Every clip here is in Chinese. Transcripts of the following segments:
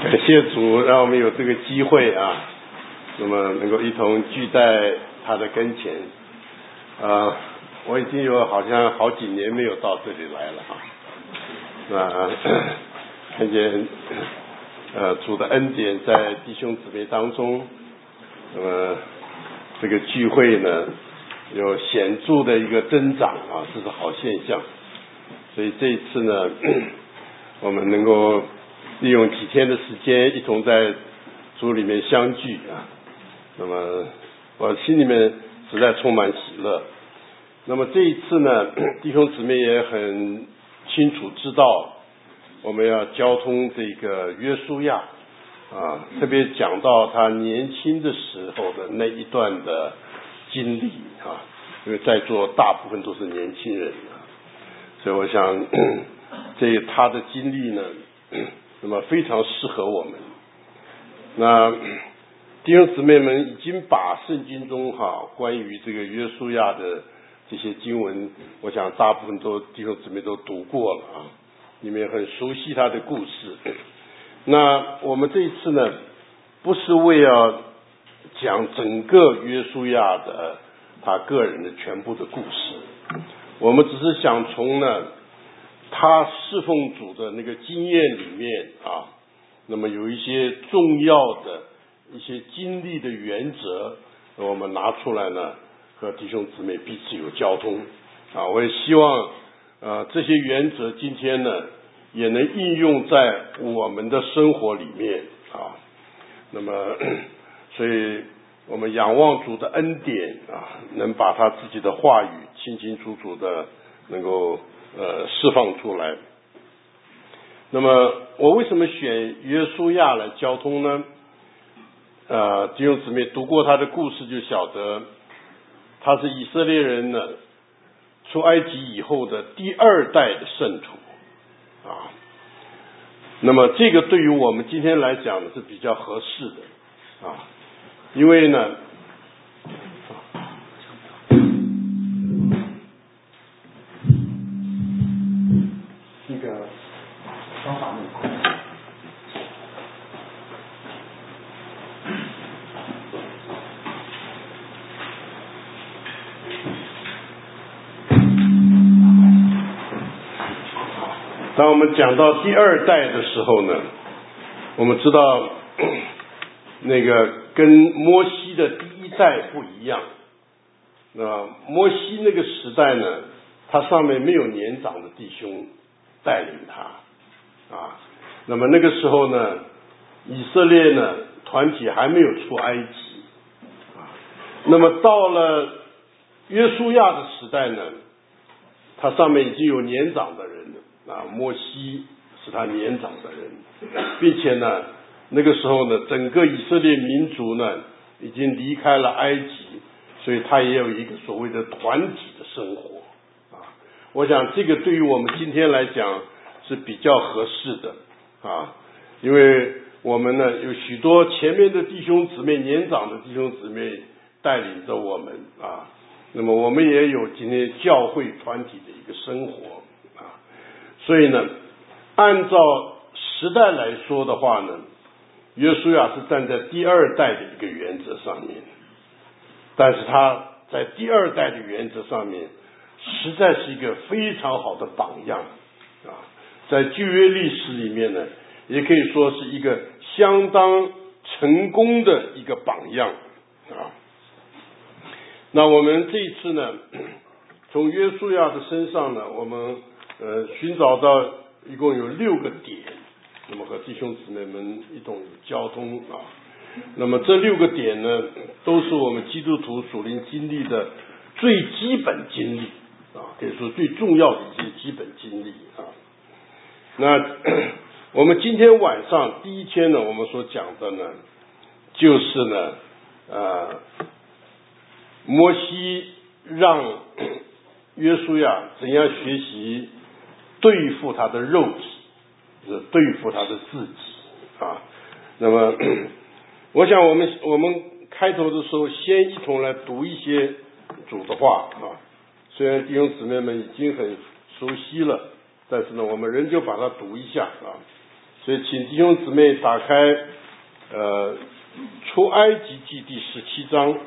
感谢主，让我们有这个机会啊，那么能够一同聚在他的跟前。我已经有好像好几年没有到这里来了啊。看见主的恩典在弟兄姊妹当中，那么这个聚会呢有显著的一个增长啊，这是好现象。所以这一次呢，我们能够利用几天的时间一同在主里面相聚啊，那么我心里面实在充满喜乐。那么这一次呢，弟兄姊妹也很清楚知道我们要交通这个约书亚啊，特别讲到他年轻的时候的那一段的经历啊，因为在座大部分都是年轻人啊，所以我想他的经历呢，那么非常适合我们。那弟兄姊妹们已经把圣经中关于这个约书亚的这些经文，我想大部分弟兄姊妹都读过了啊，你们也很熟悉他的故事。那我们这一次呢，不是为了讲整个约书亚的他个人的全部的故事，我们只是想从他侍奉主的那个经验里面啊，那么有一些重要的一些经历的原则，我们拿出来呢，和弟兄姊妹彼此有交通啊。我也希望这些原则今天呢也能应用在我们的生活里面啊。那么所以我们仰望主的恩典啊，能把他自己的话语清清楚楚的能够释放出来。那么我为什么选约书亚来交通呢？弟兄姊妹读过他的故事就晓得，他是以色列人呢出埃及以后的第二代的圣徒啊。那么这个对于我们今天来讲是比较合适的啊，因为呢那个方法当我们讲到第二代的时候呢，我们知道那个跟摩西的第一代不一样。那摩西那个时代呢，他上面没有年长的弟兄带领他啊。那么那个时候呢，以色列呢团体还没有出埃及啊。那么到了约书亚的时代呢，他上面已经有年长的人了啊，摩西是他年长的人，并且呢，那个时候呢，整个以色列民族呢已经离开了埃及，所以他也有一个所谓的团体的生活啊。我想这个对于我们今天来讲是比较合适的啊，因为我们呢有许多前面的弟兄姊妹，年长的弟兄姊妹带领着我们啊，那么我们也有今天教会团体的一个生活啊。所以呢，按照时代来说的话呢，约书亚是站在第二代的一个原则上面，但是他在第二代的原则上面实在是一个非常好的榜样啊，在旧约历史里面呢，也可以说是一个相当成功的一个榜样啊。那我们这一次呢，从约书亚的身上呢，我们寻找到一共有6个点，那么和弟兄姊妹们一同交通啊。那么这6个点呢，都是我们基督徒属灵经历的最基本经历啊，可以说最重要的一些基本经历啊。那我们今天晚上第一天呢，我们所讲的呢，就是呢摩西让约书亚怎样学习对付他的肉体，就是对付他的自己啊。那么我想我们开头的时候先一同来读一些主的话啊，虽然弟兄姊妹们已经很熟悉了，但是呢我们仍旧把它读一下啊。 所以请弟兄姊妹打开出埃及记第17章。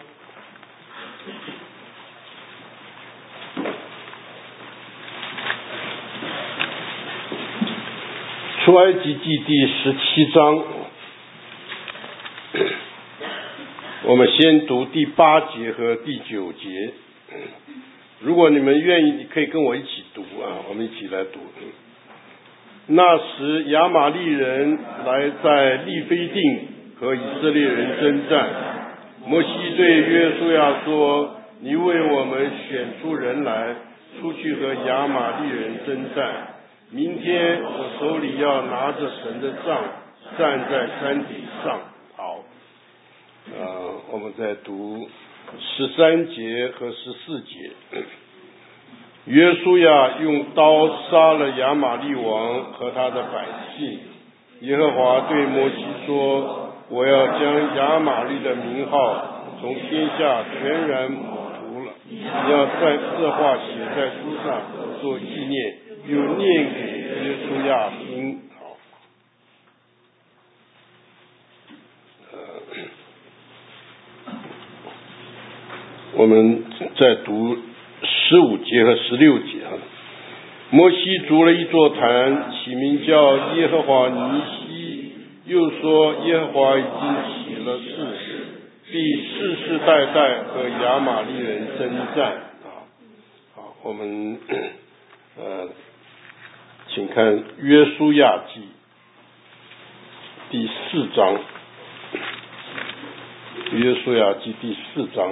出埃及记第17章，我们先读第8节和第9节。如果你们愿意，你可以跟我一起读啊，我们一起来读。那时亚玛利人来在利非定和以色列人征战，摩西对约书亚说：你为我们选出人来，出去和亚玛利人征战。明天我手里要拿着神的杖，站在山顶上。好，我们再读13节和14节。约书亚用刀杀了亚玛利王和他的百姓。耶和华对摩西说：我要将亚玛利的名号从天下全然抹除了，你要在这话写在书上做纪念，又念给约书亚听。好，我们再读15节和16节啊。摩西筑了一座坛，起名叫耶和华尼西，又说耶和华已经起了誓，必世世代代和亚玛利人征战啊。好，我们请看约书亚记第4章。约书亚记第4章，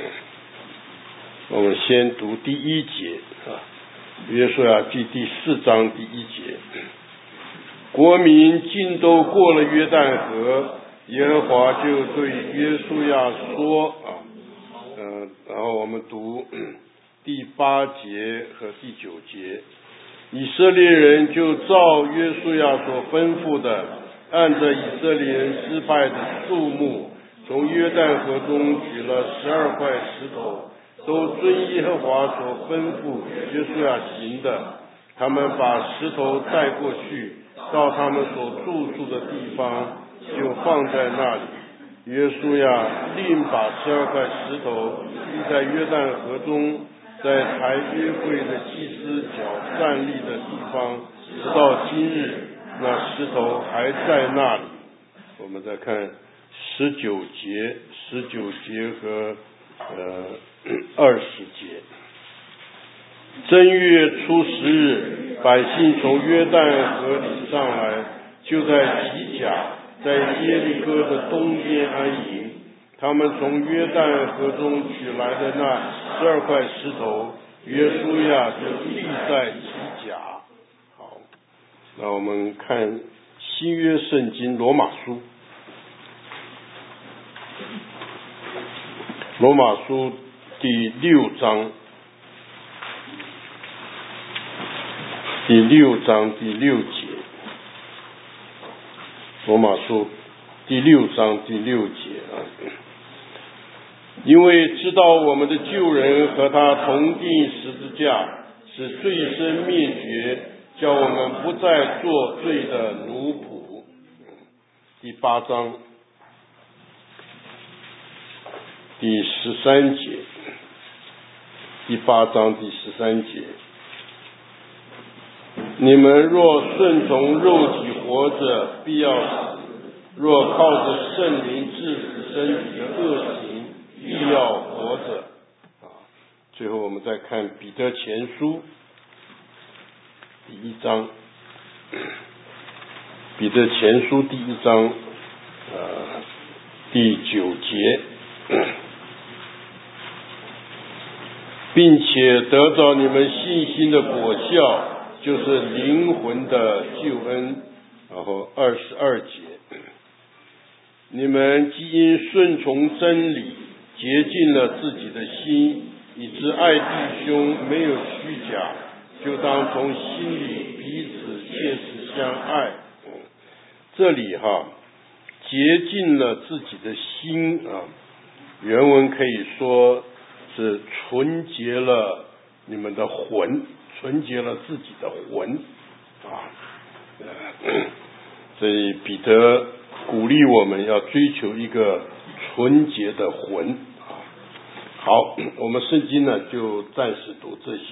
我们先读第1节啊。约书亚记第4章第1节，国民尽都过了约旦河，耶和华就对约书亚说啊，然后我们读第8节和第9节。以色列人就照约书亚所吩咐的，按着以色列人支派的数目，从约旦河中取了12块石头，都遵耶和华所吩咐约书亚行的。他们把石头带过去，到他们所住宿的地方，就放在那里。约书亚另把12块石头立在约旦河中，在抬约柜的祭司脚站立的地方，直到今日，那石头还在那里。我们再看19节和20节。正月初10日，百姓从约旦河里上来，就在吉甲，在耶利哥的东边安营。他们从约旦河中取来的那12块石头，约书亚就立在吉甲。好，那我们看新约圣经罗马书。罗马书第6章，第6章第6节。罗马书第6章第6节啊，因为知道我们的旧人和他同钉十字架，使罪身灭绝，叫我们不再做罪的奴仆。第8章第13节，第8章第13节。你们若顺从肉体活着，必要死；若靠着圣灵治死身体的恶行，必要活着。最后我们再看彼得前书第1章，彼得前书第1章第9节。并且得着你们信心的果效，就是灵魂的救恩。然后22节，你们既因顺从真理，洁净了自己的心，以致爱弟兄没有虚假，就当从心里彼此切实相爱。这里洁净了自己的心啊，原文可以说是纯洁了你们的魂，纯洁了自己的魂啊。 所以彼得鼓励我们要追求一个纯洁的魂啊。好，我们圣经呢就暂时读这些。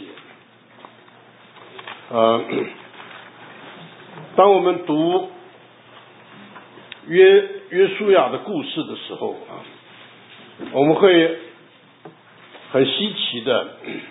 当我们读约书亚的故事的时候啊，我们会很稀奇的，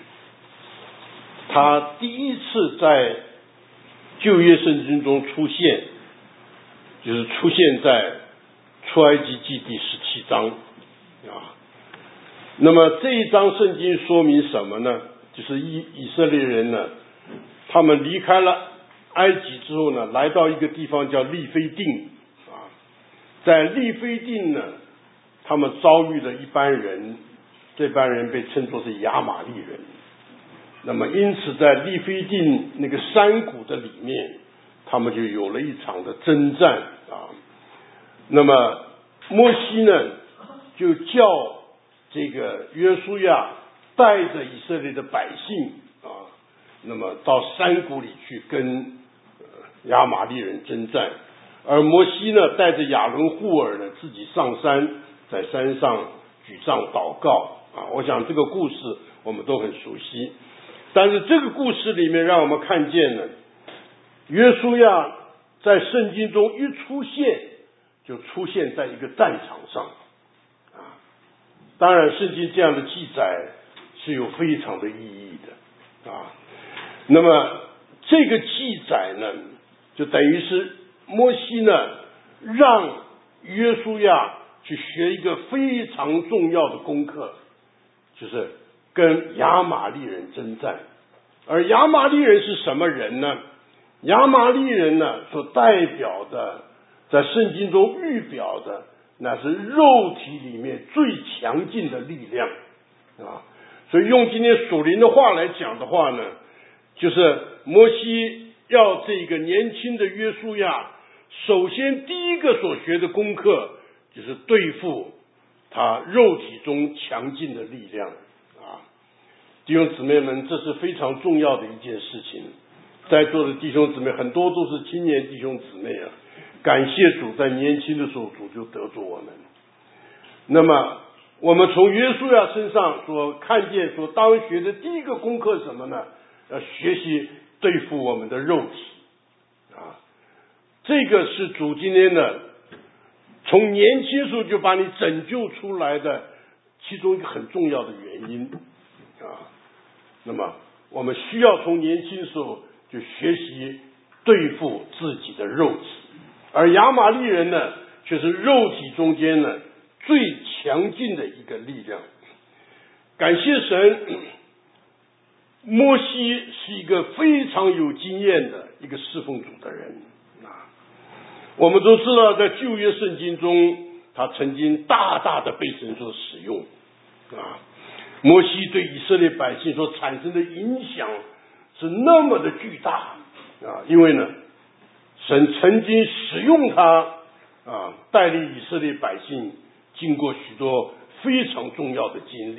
他第一次在旧约圣经中出现，就是出现在出埃及记第17章啊。那么这一章圣经说明什么呢？就是以色列人呢，他们离开了埃及之后呢，来到一个地方叫利非定啊。在利非定呢，他们遭遇了一班人，这班人被称作是亚玛力人。那么因此在利非定那个山谷的里面，他们就有了一场的征战啊。那么摩西呢，就叫这个约书亚带着以色列的百姓啊，那么到山谷里去跟亚玛力人征战，而摩西呢带着亚伦户尔呢自己上山，在山上举杖祷告啊。我想这个故事我们都很熟悉，但是这个故事里面让我们看见了约书亚在圣经中一出现就出现在一个战场上啊。当然圣经这样的记载是有非常的意义的啊。那么这个记载呢，就等于是摩西呢让约书亚去学一个非常重要的功课，就是跟亚玛力人征战。而亚玛力人是什么人呢？亚玛力人呢所代表的，在圣经中预表的，那是肉体里面最强劲的力量啊。所以用今天属灵的话来讲的话呢，就是摩西要这个年轻的约书亚，首先第一个所学的功课就是对付他肉体中强劲的力量啊。弟兄姊妹们，这是非常重要的一件事情。在座的弟兄姊妹很多都是青年弟兄姊妹啊，感谢主，在年轻的时候主就得着我们。那么我们从约书亚身上所看见所当学的第一个功课是什么呢？要学习对付我们的肉体啊。这个是主今天呢从年轻时候就把你拯救出来的其中一个很重要的原因啊。那么我们需要从年轻时候就学习对付自己的肉体，而亚玛力人呢却是肉体中间呢最强劲的一个力量。感谢神，摩西是一个非常有经验的一个侍奉主的人啊。我们都知道在旧约圣经中，他曾经大大的被神所使用啊。摩西对以色列百姓所产生的影响是那么的巨大啊，因为呢神曾经使用他啊，带领以色列百姓经过许多非常重要的经历。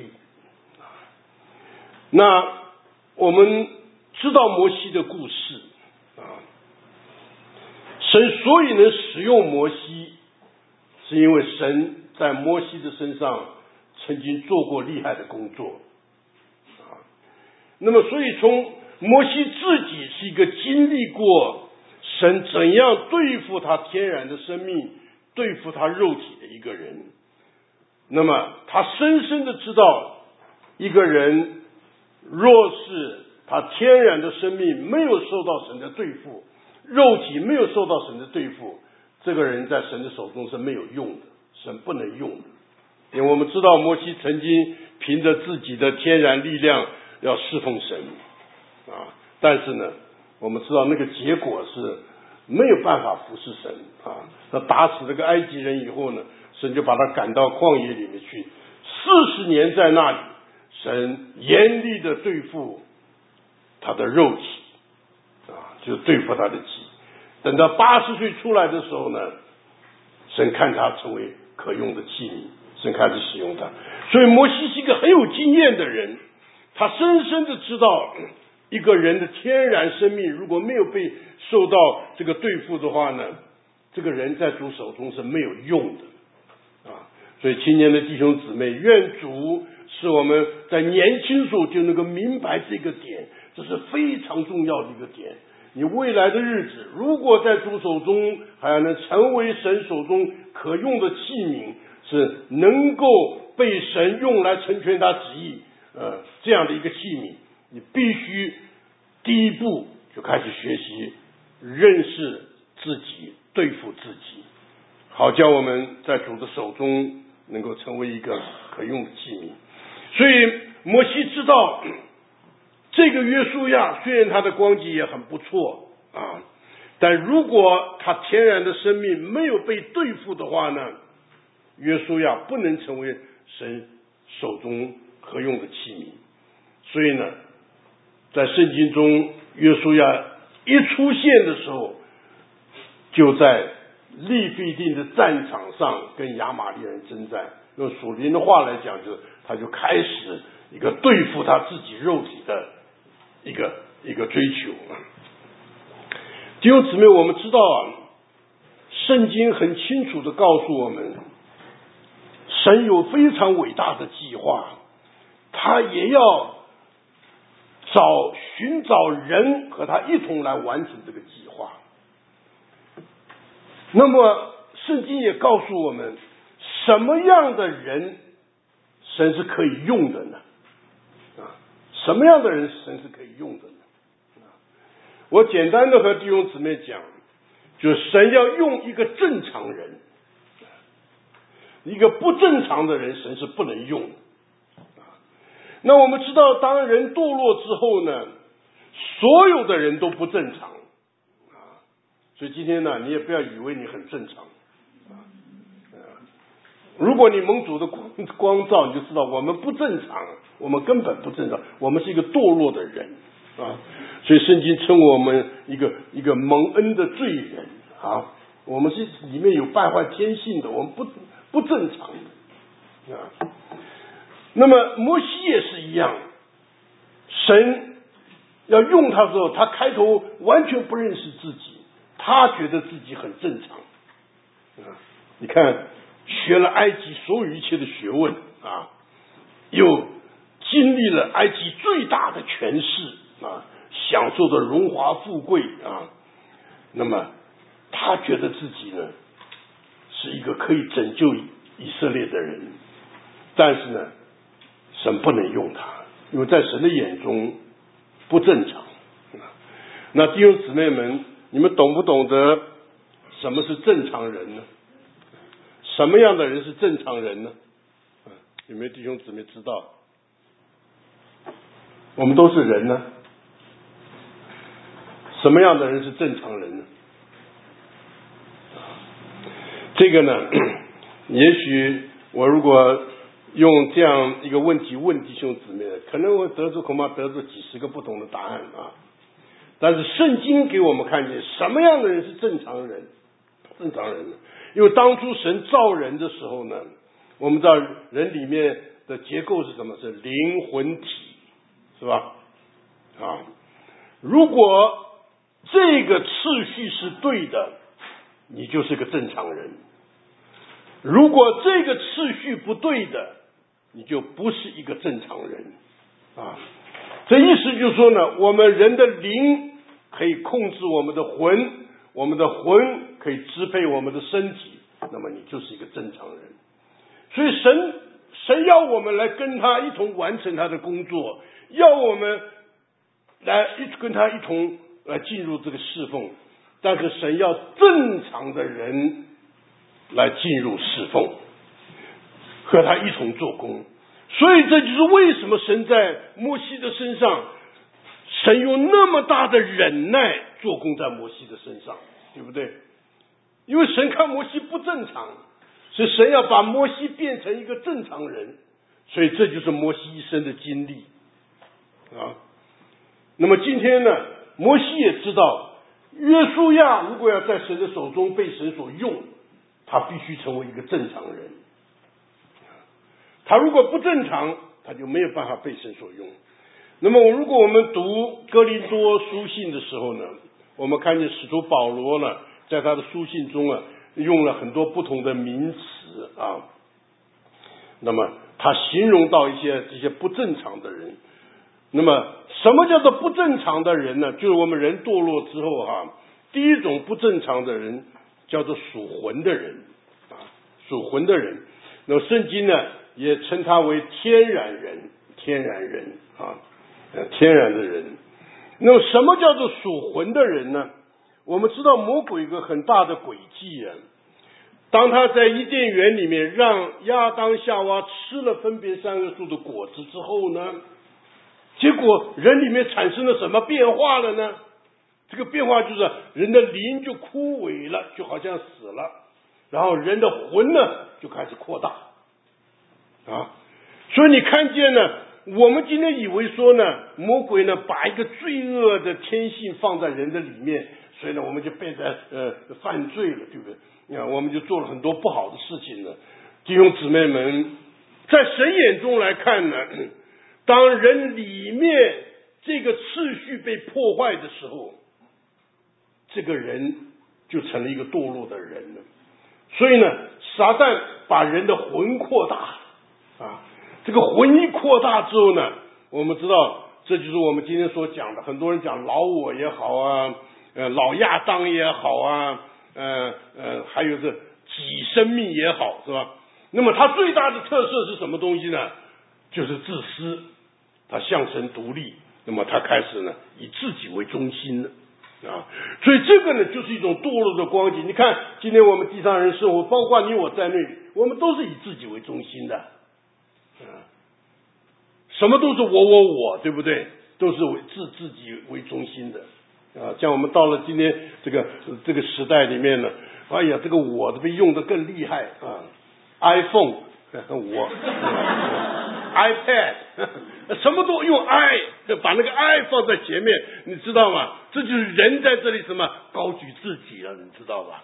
那我们知道摩西的故事啊，神所以能使用摩西，是因为神在摩西的身上曾经做过厉害的工作啊。那么所以从摩西自己是一个经历过神怎样对付他天然的生命，对付他肉体的一个人。那么他深深的知道，一个人若是他天然的生命没有受到神的对付，肉体没有受到神的对付，这个人在神的手中是没有用的，神不能用的。因为我们知道摩西曾经凭着自己的天然力量要侍奉神啊，但是呢我们知道那个结果是没有办法服侍神啊。他打死这个埃及人以后呢，神就把他赶到旷野里面去，40年在那里，神严厉的对付他的肉体啊，就对付他的己。等到80岁出来的时候呢，神看他成为可用的器皿，神开始使用他。所以摩西是一个很有经验的人，他深深的知道一个人的天然生命如果没有被受到这个对付的话呢， 这个人在主手中是没有用的啊。所以青年的弟兄姊妹，愿主使我们在年轻时候就能够明白这个点，这是非常重要的一个点。你未来的日子，如果在主手中还要能成为神手中可用的器皿，是能够被神用来成全他旨意这样的一个器皿，你必须第一步就开始学习认识自己，对付自己，好叫我们在主的手中能够成为一个可用的器皿。所以摩西知道这个约书亚虽然他的光景也很不错啊，但如果他天然的生命没有被对付的话呢，约书亚不能成为神手中可用的器皿。所以呢，在圣经中约书亚一出现的时候，就在利非定的战场上跟亚玛力人征战。用属灵的话来讲，就是他就开始一个对付他自己肉体的一个追求。弟兄姊妹，我们知道圣经很清楚的告诉我们，神有非常伟大的计划，他也要寻找人和他一同来完成这个计划。那么圣经也告诉我们，什么样的人神是可以用的呢？什么样的人神是可以用的呢？我简单的和弟兄姊妹讲，就是神要用一个正常人，一个不正常的人神是不能用的。那我们知道，当人堕落之后呢，所有的人都不正常所以今天呢，你也不要以为你很正常如果你蒙主的光照，你就知道我们不正常，我们根本不正常，我们是一个堕落的人所以圣经称我们一个蒙恩的罪人我们是里面有败坏天性的，我们不正常的那么摩西也是一样，神要用他的时候，他开头完全不认识自己，他觉得自己很正常你看学了埃及所有一切的学问又经历了埃及最大的权势享受的荣华富贵那么他觉得自己呢是一个可以拯救以色列的人，但是呢神不能用他，因为在神的眼中不正常那弟兄姊妹们，你们懂不懂得什么是正常人呢？什么样的人是正常人呢？有没有弟兄姊妹知道？我们都是人呢，什么样的人是正常人呢？这个呢，也许我如果用这样一个问题问弟兄姊妹，可能我恐怕得出几十个不同的答案但是圣经给我们看见什么样的人是正常人？正常人呢？因为当初神造人的时候呢，我们知道人里面的结构是什么？是灵魂体，是吧？如果这个次序是对的，你就是个正常人；如果这个次序不对的，你就不是一个正常人这意思就是说呢，我们人的灵可以控制我们的魂，我们的魂可以支配我们的身体，那么你就是一个正常人。所以神要我们来跟他一同完成他的工作，要我们来跟他一同来进入这个侍奉，但是神要正常的人来进入侍奉，和他一同做工。所以这就是为什么神在摩西的身上，神用那么大的忍耐做工在摩西的身上，对不对？因为神看摩西不正常，所以神要把摩西变成一个正常人，所以这就是摩西一生的经历那么今天呢，摩西也知道约书亚如果要在神的手中被神所用，他必须成为一个正常人，他如果不正常，他就没有办法被神所用。那么如果我们读哥林多书信的时候呢，我们看见使徒保罗呢， 在他的书信中啊，用了很多不同的名词啊。那么他形容到这些不正常的人。那么什么叫做不正常的人呢？就是我们人堕落之后啊，第一种不正常的人叫做属魂的人啊，属魂的人。那么圣经呢也称他为天然人啊，天然的人。那么什么叫做属魂的人呢？我们知道魔鬼有一个很大的诡计啊。当他在伊甸园里面让亚当夏娃吃了分别善恶树的果子之后呢，结果人里面产生了什么变化了呢？这个变化就是人的灵就枯萎了，就好像死了，然后人的魂呢就开始扩大啊。所以你看见呢，我们今天以为说呢，魔鬼呢把一个罪恶的天性放在人的里面，所以呢我们就变得犯罪了，对不对？我们就做了很多不好的事情了。弟兄姊妹们，在神眼中来看呢，当人里面这个次序被破坏的时候，这个人就成了一个堕落的人了。所以呢，撒旦把人的魂扩大啊，这个魂一扩大之后呢，我们知道这就是我们今天所讲的，很多人讲老我也好啊，老亚当也好啊，还有这己生命也好，是吧？那么它最大的特色是什么东西呢？就是自私，他向神独立，那么他开始呢以自己为中心了啊，所以这个呢就是一种堕落的光景。你看今天我们地上人生活，包括你我在内，我们都是以自己为中心的什么都是我，对不对？都是自己为中心的啊。像我们到了今天这个时代里面呢，哎呀，这个我被用得更厉害啊 ，iPhone 我iPad 什么都用 I， 把那个 I 放在前面，你知道吗？这就是人在这里什么高举自己了，你知道吧？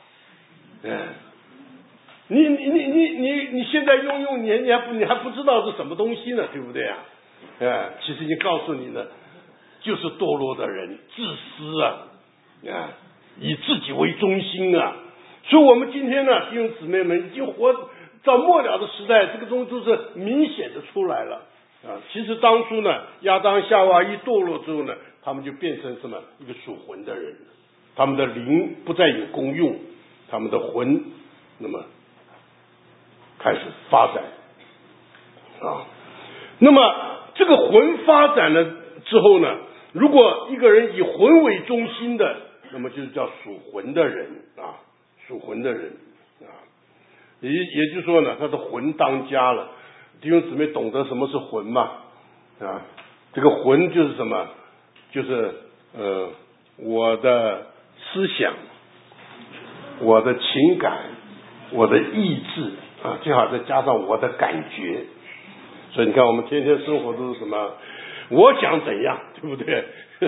你现在用你还不知道是什么东西呢，对不对啊？其实已经告诉你了，就是堕落的人，自私啊，以自己为中心啊。所以我们今天呢，弟兄姊妹们已经活到末了的时代，这个东西都是明显的出来了啊。其实当初呢，亚当夏娃一堕落之后呢，他们就变成什么一个属魂的人，他们的灵不再有功用，他们的魂那么开始发展啊。那么这个魂发展了之后呢，如果一个人以魂为中心的，那么就是叫属魂的人啊，属魂的人啊。也就是说呢，他的魂当家了。弟兄姊妹懂得什么是魂吗？啊，这个魂就是什么？就是我的思想、我的情感、我的意志啊，最好再加上我的感觉。所以你看，我们天天生活都是什么？我想怎样，对不对？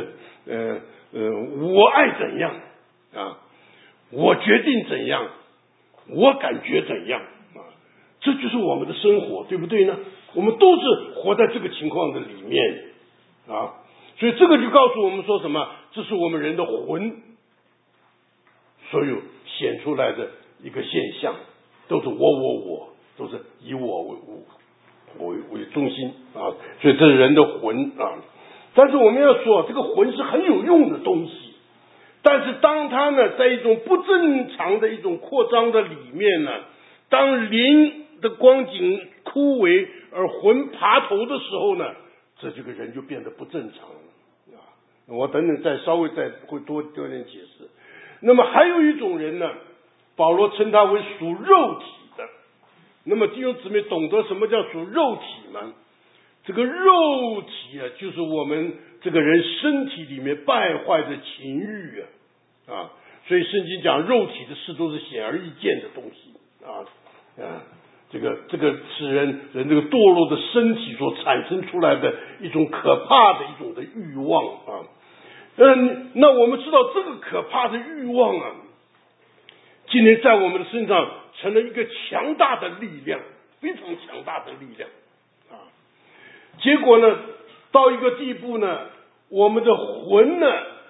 我爱怎样啊？我决定怎样？我感觉怎样啊？这就是我们的生活，对不对呢？我们都是活在这个情况的里面啊，所以这个就告诉我们说什么？这是我们人的魂所有显出来的一个现象，都是我，都是以我为中心啊，所以这是人的魂啊。但是我们要说，这个魂是很有用的东西。但是当它呢，在一种不正常的一种扩张的里面呢，当灵的光景枯萎而魂爬头的时候呢，这个人就变得不正常了啊。我等等稍微会多点解释。那么还有一种人呢，保罗称他为属肉体的。那么弟兄姊妹懂得什么叫属肉体吗？这个肉体啊，就是我们这个人身体里面败坏的情欲啊，所以圣经讲肉体的事都是显而易见的东西啊，这个是人这个堕落的身体所产生出来的一种可怕的一种的欲望啊。那我们知道这个可怕的欲望啊，今天在我们的身上成了一个强大的力量，非常强大的力量啊。结果呢，到一个地步呢，我们的魂呢，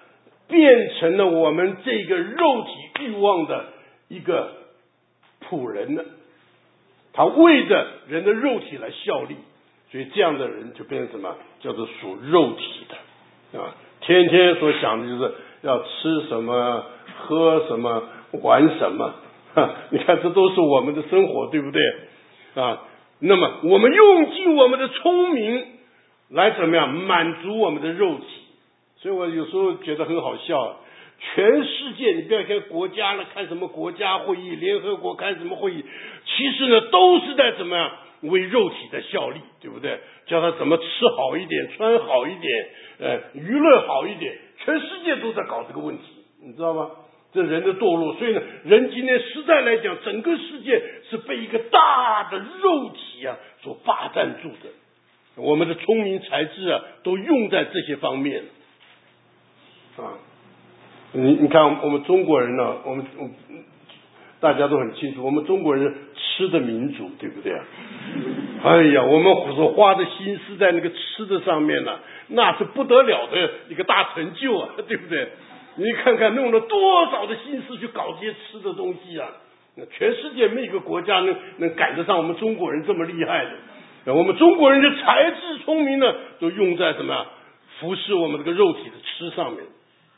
变成了我们这个肉体欲望的一个仆人了，他为着人的肉体来效力，所以这样的人就变成什么？叫做属肉体的啊，天天所想的就是要吃什么、喝什么、玩什么。你看，这都是我们的生活，对不对啊？那么我们用尽我们的聪明来怎么样满足我们的肉体？所以我有时候觉得很好笑，全世界你不要看国家了，看什么国家会议、联合国看什么会议，其实呢都是在怎么样为肉体的效力，对不对？叫他怎么吃好一点、穿好一点、娱乐好一点，全世界都在搞这个问题，你知道吗？这人的堕落，所以呢，人今天实在来讲，整个世界是被一个大的肉体啊所霸占住的。我们的聪明才智啊，都用在这些方面啊。你看，我们中国人呢，我们大家都很清楚，我们中国人吃的民族，对不对啊？哎呀，我们所花的心思在那个吃的上面呢，那是不得了的一个大成就啊，对不对？你看看弄了多少的心思去搞这些吃的东西啊！全世界没有一个国家能赶得上我们中国人这么厉害的。我们中国人的才智聪明呢，都用在什么服侍我们这个肉体的吃上面。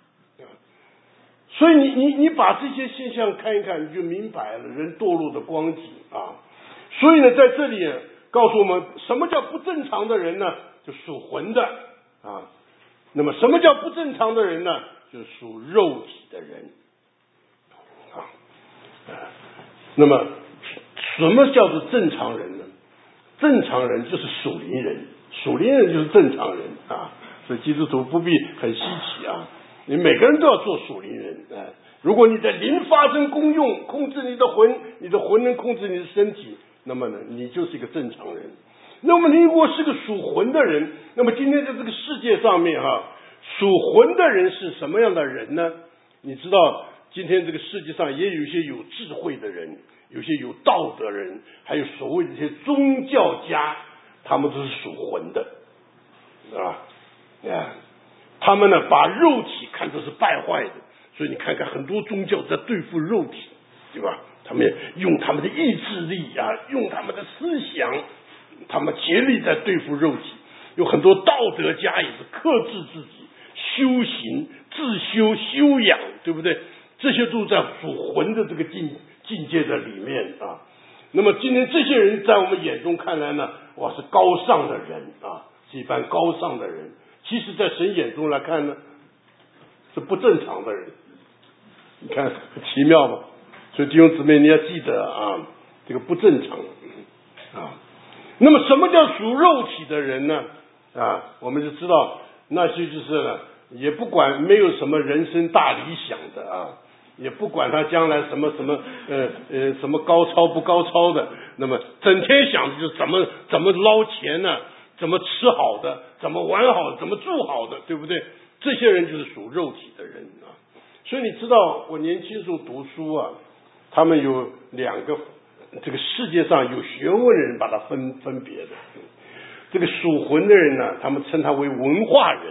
所以你把这些现象看一看，你就明白了人堕落的光景啊。所以呢，在这里告诉我们，什么叫不正常的人呢？就属魂的啊。那么什么叫不正常的人呢？就属肉体的人啊。那么什么叫做正常人呢？正常人就是属灵人，属灵人就是正常人啊。所以基督徒不必很稀奇啊，你每个人都要做属灵人。如果你的灵发生功用，控制你的魂，你的魂能控制你的身体，那么呢，你就是一个正常人。那么你如果是个属魂的人，那么今天在这个世界上面属魂的人是什么样的人呢？你知道今天这个世界上也有一些有智慧的人，有些有道德人，还有所谓的一些宗教家，他们都是属魂的啊。他们呢把肉体看作是败坏的，所以你看看很多宗教在对付肉体，对吧？他们用他们的意志力啊，用他们的思想，他们竭力在对付肉体。有很多道德家也是克制自己，修行、自修、修养，对不对？这些都在属魂的这个境界的里面啊。那么今天这些人在我们眼中看来呢，哇，是高尚的人啊，是一般高尚的人。其实在神眼中来看呢，是不正常的人。你看很奇妙吗？所以弟兄姊妹，你要记得啊，这个不正常啊。那么什么叫属肉体的人呢？啊，我们就知道那些就是呢，也不管没有什么人生大理想的啊，也不管他将来什么什么高超不高超的，那么整天想的就是怎么捞钱呢？怎么吃好的，怎么玩好的，怎么住好的，对不对？这些人就是属肉体的人啊。所以你知道我年轻时候读书啊，他们有两个这个世界上有学问的人把它分别的。这个属魂的人呢，他们称他为文化人。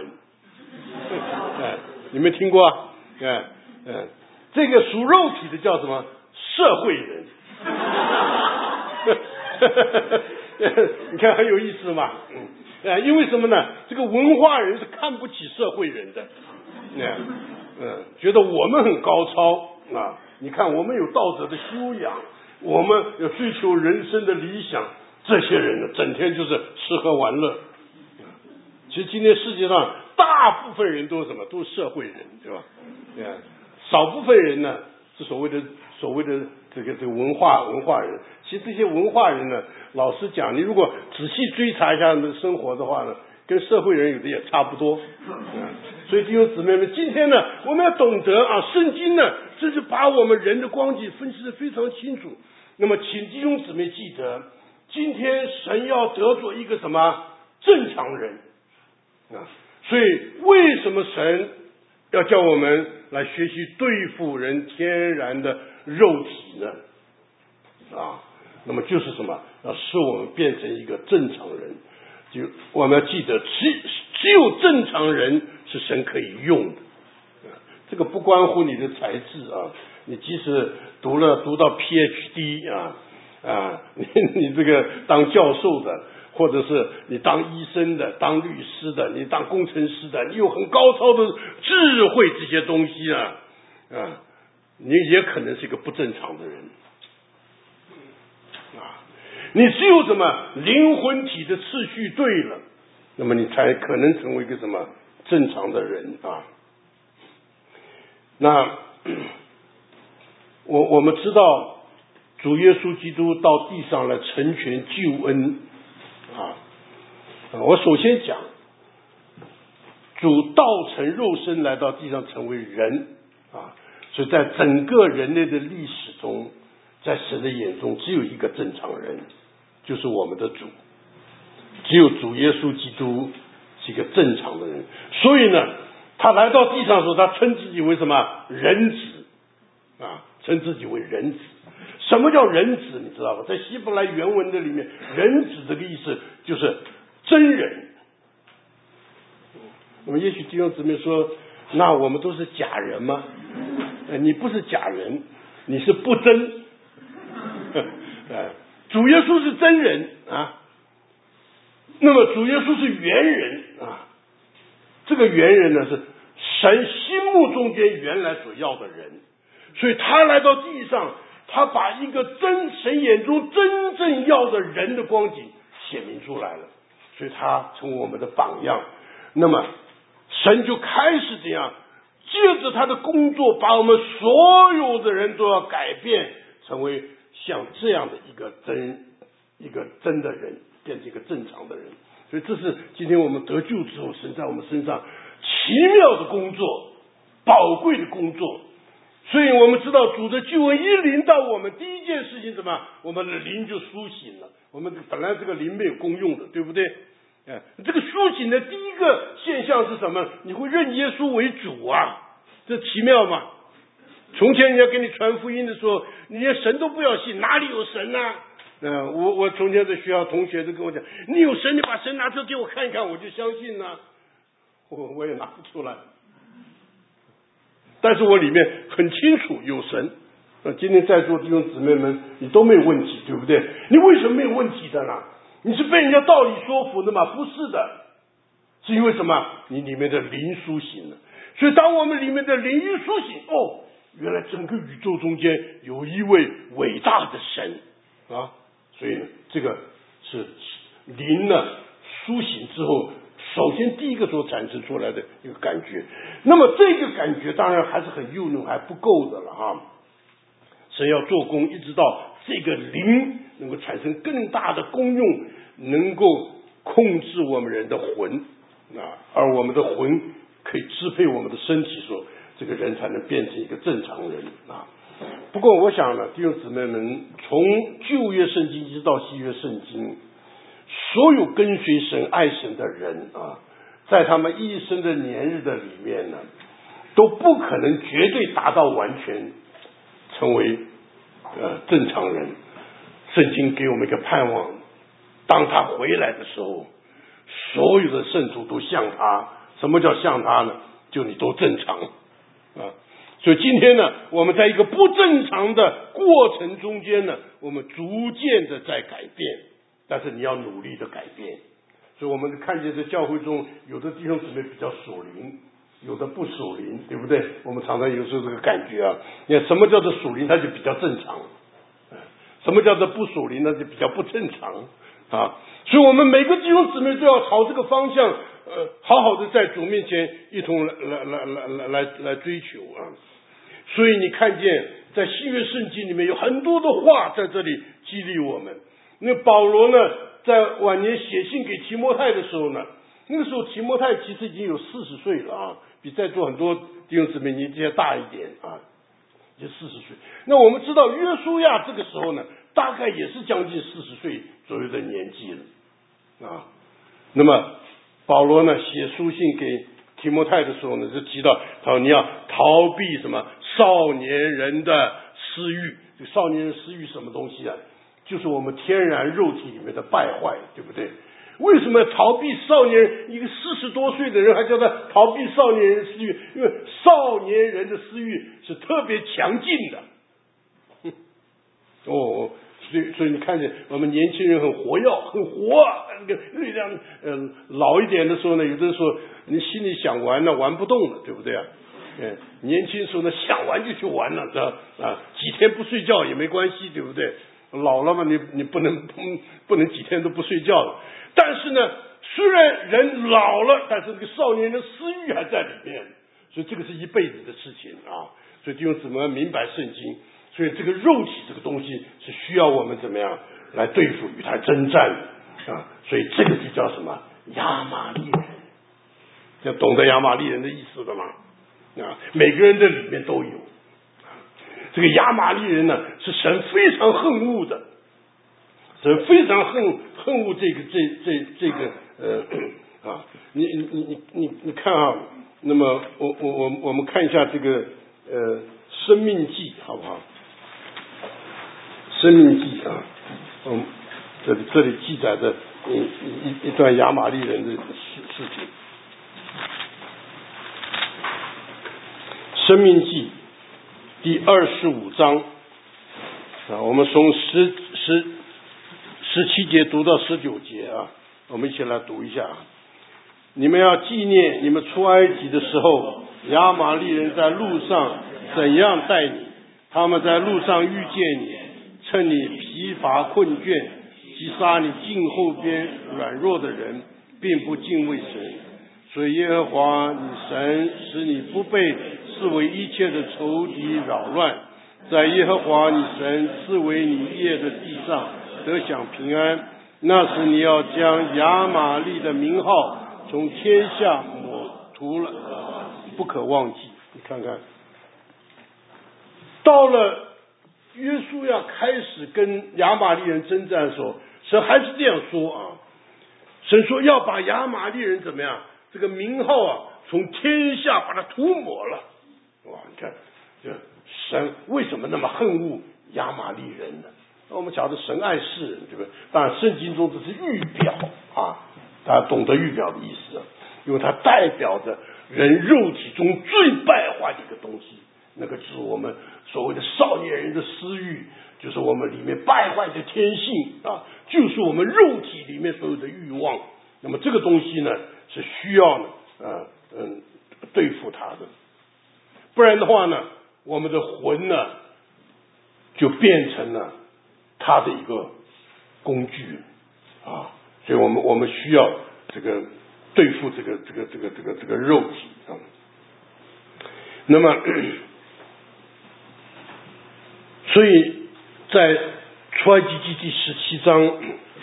你没听过啊？这个属肉体的叫什么？社会人。你看很有意思嘛。因为什么呢？这个文化人是看不起社会人的。觉得我们很高超啊！你看我们有道德的修养，我们有追求人生的理想。这些人呢，整天就是吃喝玩乐。其实今天世界上大部分人都是什么？都是社会人，对吧？少部分人呢是所谓的这个文化人。其实这些文化人呢，老实讲，你如果仔细追查一下他们的生活的话呢，跟社会人有的也差不多。所以弟兄姊妹们，今天呢，我们要懂得啊，圣经呢，这是把我们人的光景分析得非常清楚。那么，请弟兄姊妹记得，今天神要得做一个什么正常人啊？所以为什么神要叫我们来学习对付人天然的肉体呢？那么就是什么？要使我们变成一个正常人。就我们要记得，只有正常人是神可以用的。 个不关乎你的才智啊，你即使读到 PhD 你这个当教授的，或者是你当医生的、当律师的、你当工程师的，你有很高超的智慧，这些东西你也可能是一个不正常的人你只有什么灵魂体的次序对了，那么你才可能成为一个什么正常的人那我们知道主耶稣基督到地上来成全救恩我首先讲主道成肉身来到地上成为人所以在整个人类的历史中，在神的眼中只有一个正常人，就是我们的主，只有主耶稣基督是一个正常的人。所以呢，他来到地上的时候，他称自己为什么？人子称自己为人子。什么叫人子？你知道吧？在希伯来原文的里面，人子这个意思就是真人。那么也许弟兄姊妹说，那我们都是假人吗？你不是假人，你是不真。主耶稣是真人那么主耶稣是原人这个原人呢是神心目中间原来所要的人，所以他来到地上，他把一个神眼中真正要的人的光景显明出来了，所以他成为我们的榜样。那么神就开始这样借着他的工作，把我们所有的人都要改变，成为像这样的一个真的人，变成一个正常的人。所以这是今天我们得救之后，神在我们身上奇妙的工作，宝贵的工作。所以我们知道主的救恩一临到我们，第一件事情什么？我们的灵就苏醒了。我们本来这个灵没有功用的，对不对？这个苏醒的第一个现象是什么？你会认耶稣为主这奇妙吗？从前人家给你传福音的时候，你连神都不要信，哪里有神我从前在学校同学都跟我讲，你有神，你把神拿出来给我看一看，我就相信我也拿不出来，但是我里面很清楚有神。今天在座弟兄姊妹们，你都没有问题，对不对？你为什么没有问题的呢？你是被人家道理说服的吗？不是的，是因为什么？你里面的灵苏醒了。所以当我们里面的灵一苏醒，原来整个宇宙中间有一位伟大的神所以呢，这个是灵呢苏醒之后，首先第一个所产生出来的一个感觉。那么这个感觉当然还是很幼嫩，还不够的了神要做工，一直到这个灵能够产生更大的功用，能够控制我们人的魂而我们的魂可以支配我们的身体，说这个人才能变成一个正常人不过我想呢，弟兄姊妹们，从旧约圣经一直到新约圣经，所有跟随神爱神的人在他们一生的年日的里面呢，都不可能绝对达到完全成为正常人。圣经给我们一个盼望，当他回来的时候，所有的圣徒都像他。什么叫像他呢？就你都正常所以今天呢，我们在一个不正常的过程中间呢，我们逐渐的在改变，但是你要努力的改变。所以我们看见在教会中，有的弟兄姊妹比较属灵，有的不属灵，对不对？我们常常有时候这个感觉你看什么叫做属灵，它就比较正常；什么叫做不属灵，那就比较不正常所以我们每个弟兄姊妹都要朝这个方向好好的在主面前一同来追求所以你看见在新约圣经里面有很多的话在这里激励我们。那保罗呢，在晚年写信给提摩太的时候呢，那个时候提摩太其实已经有40岁了比在座很多弟兄姊妹年纪要大一点就40岁。那我们知道约书亚这个时候呢，大概也是将近40岁左右的年纪了那么保罗呢写书信给提摩太的时候呢，就提到他说你要逃避什么少年人的私欲。这少年人私欲什么东西就是我们天然肉体里面的败坏，对不对？ 为什么逃避少年人？一个40多岁的人还叫他逃避少年人私欲？因为少年人的私欲是特别强劲的。所以你看见我们年轻人很活跃，很活啊，那个力量。老一点的时候呢，有的时候你心里想玩了，玩不动了，对不对啊？年轻时候呢，想玩就去玩了，知道啊？几天不睡觉也没关系，对不对？老了嘛，你不能几天都不睡觉了。但是呢，虽然人老了，但是这个少年的私欲还在里面，所以这个是一辈子的事情啊。所以弟兄姊妹明白圣经，所以这个肉体这个东西是需要我们怎么样来对付与他征战啊？所以这个就叫什么亚玛力人？要懂得亚玛力人的意思的吗？啊，每个人的里面都有。这个亚玛力人呢，是神非常恨恶的，神非常恨恶这个你看啊，那么我们看一下这个生命记好不好？生命记啊，这里记载的一段亚玛力人的事情。生命记第25章啊，我们从17节读到19节啊，我们一起来读一下。你们要纪念你们出埃及的时候，亚玛力人在路上怎样待你，他们在路上遇见你，趁你疲乏困倦，击杀你近后边软弱的人，并不敬畏神。所以耶和华你神使你不被视为一切的仇敌扰乱，在耶和华你神赐为你业的地上得享平安。那时你要将亚玛力的名号从天下抹除了，不可忘记。你看看，到了约书亚开始跟亚玛力人征战的时候，神还是这样说啊，神说要把亚玛力人怎么样，这个名号啊从天下把它涂抹了。哇，你看这神为什么那么恨恶亚玛力人呢？那我们晓得神爱世人，对不对？当然圣经中这是预表啊，大家懂得预表的意思，因为它代表着人肉体中最败坏的一个东西，那个就是我们所谓的少年人的私欲，就是我们里面败坏的天性啊，就是我们肉体里面所有的欲望。那么这个东西呢是需要呢对付它的，不然的话呢，我们的魂呢就变成了它的一个工具啊，所以我们需要这个对付这个肉体啊。那么，所以在出埃及记第17章，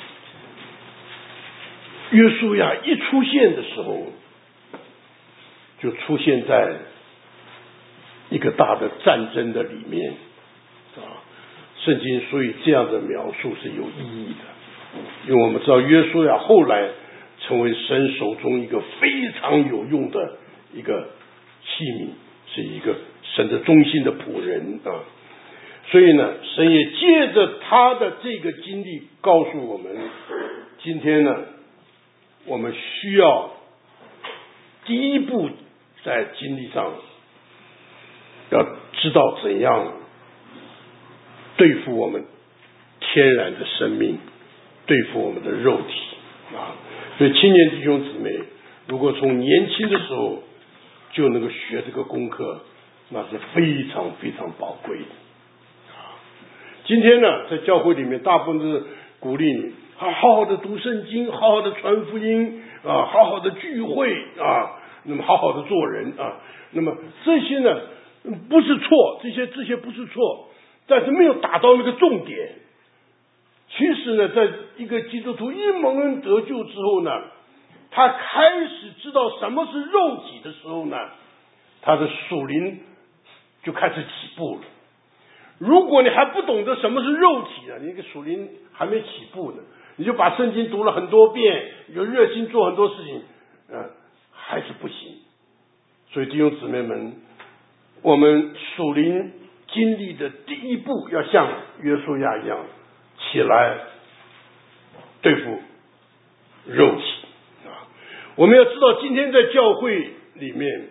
约书亚一出现的时候，就出现在一个大的战争的里面啊。圣经所以这样的描述是有意义的，因为我们知道约书亚后来成为神手中一个非常有用的一个器皿，是一个神的忠心的仆人啊。所以呢，神也借着他的这个经历告诉我们，今天呢，我们需要第一步在经历上要知道怎样对付我们天然的生命，对付我们的肉体啊。所以青年弟兄姊妹，如果从年轻的时候就能够学这个功课，那是非常非常宝贵的啊。今天呢，在教会里面，大部分是鼓励你好好的读圣经，好好的传福音啊，好好的聚会啊，那么好好的做人啊。那么这些呢不是错，这些不是错，但是没有打到那个重点。其实呢，在一个基督徒一蒙恩得救之后呢，他开始知道什么是肉体的时候呢，他的属灵就开始起步了。如果你还不懂得什么是肉体呢，你这个属灵还没起步呢，你就把圣经读了很多遍，有热心做很多事情，还是不行。所以弟兄姊妹们，我们属灵经历的第一步要像约书亚一样起来对付肉体啊。我们要知道，今天在教会里面，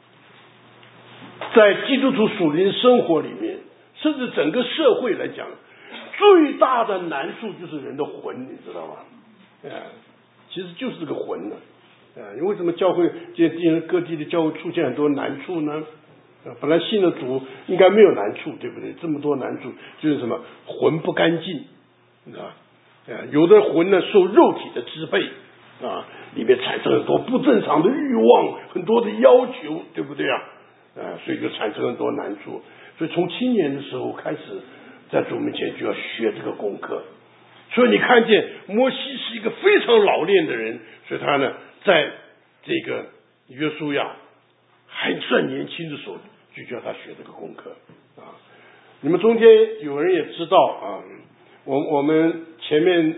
在基督徒属灵生活里面，甚至整个社会来讲，最大的难处就是人的魂，你知道吗？其实就是这个魂呢。为什么教会今天各地的教会出现很多难处呢？本来信了主应该没有难处，对不对？这么多难处就是什么？魂不干净啊！有的魂呢受肉体的支配啊，里面产生很多不正常的欲望，很多的要求，对不对啊？所以就产生很多难处。所以从青年的时候开始，在主面前就要学这个功课。所以你看见摩西是一个非常老练的人，所以他呢，在这个约书亚还算年轻的时候，就叫他学这个功课啊。你们中间有人也知道啊，我们前面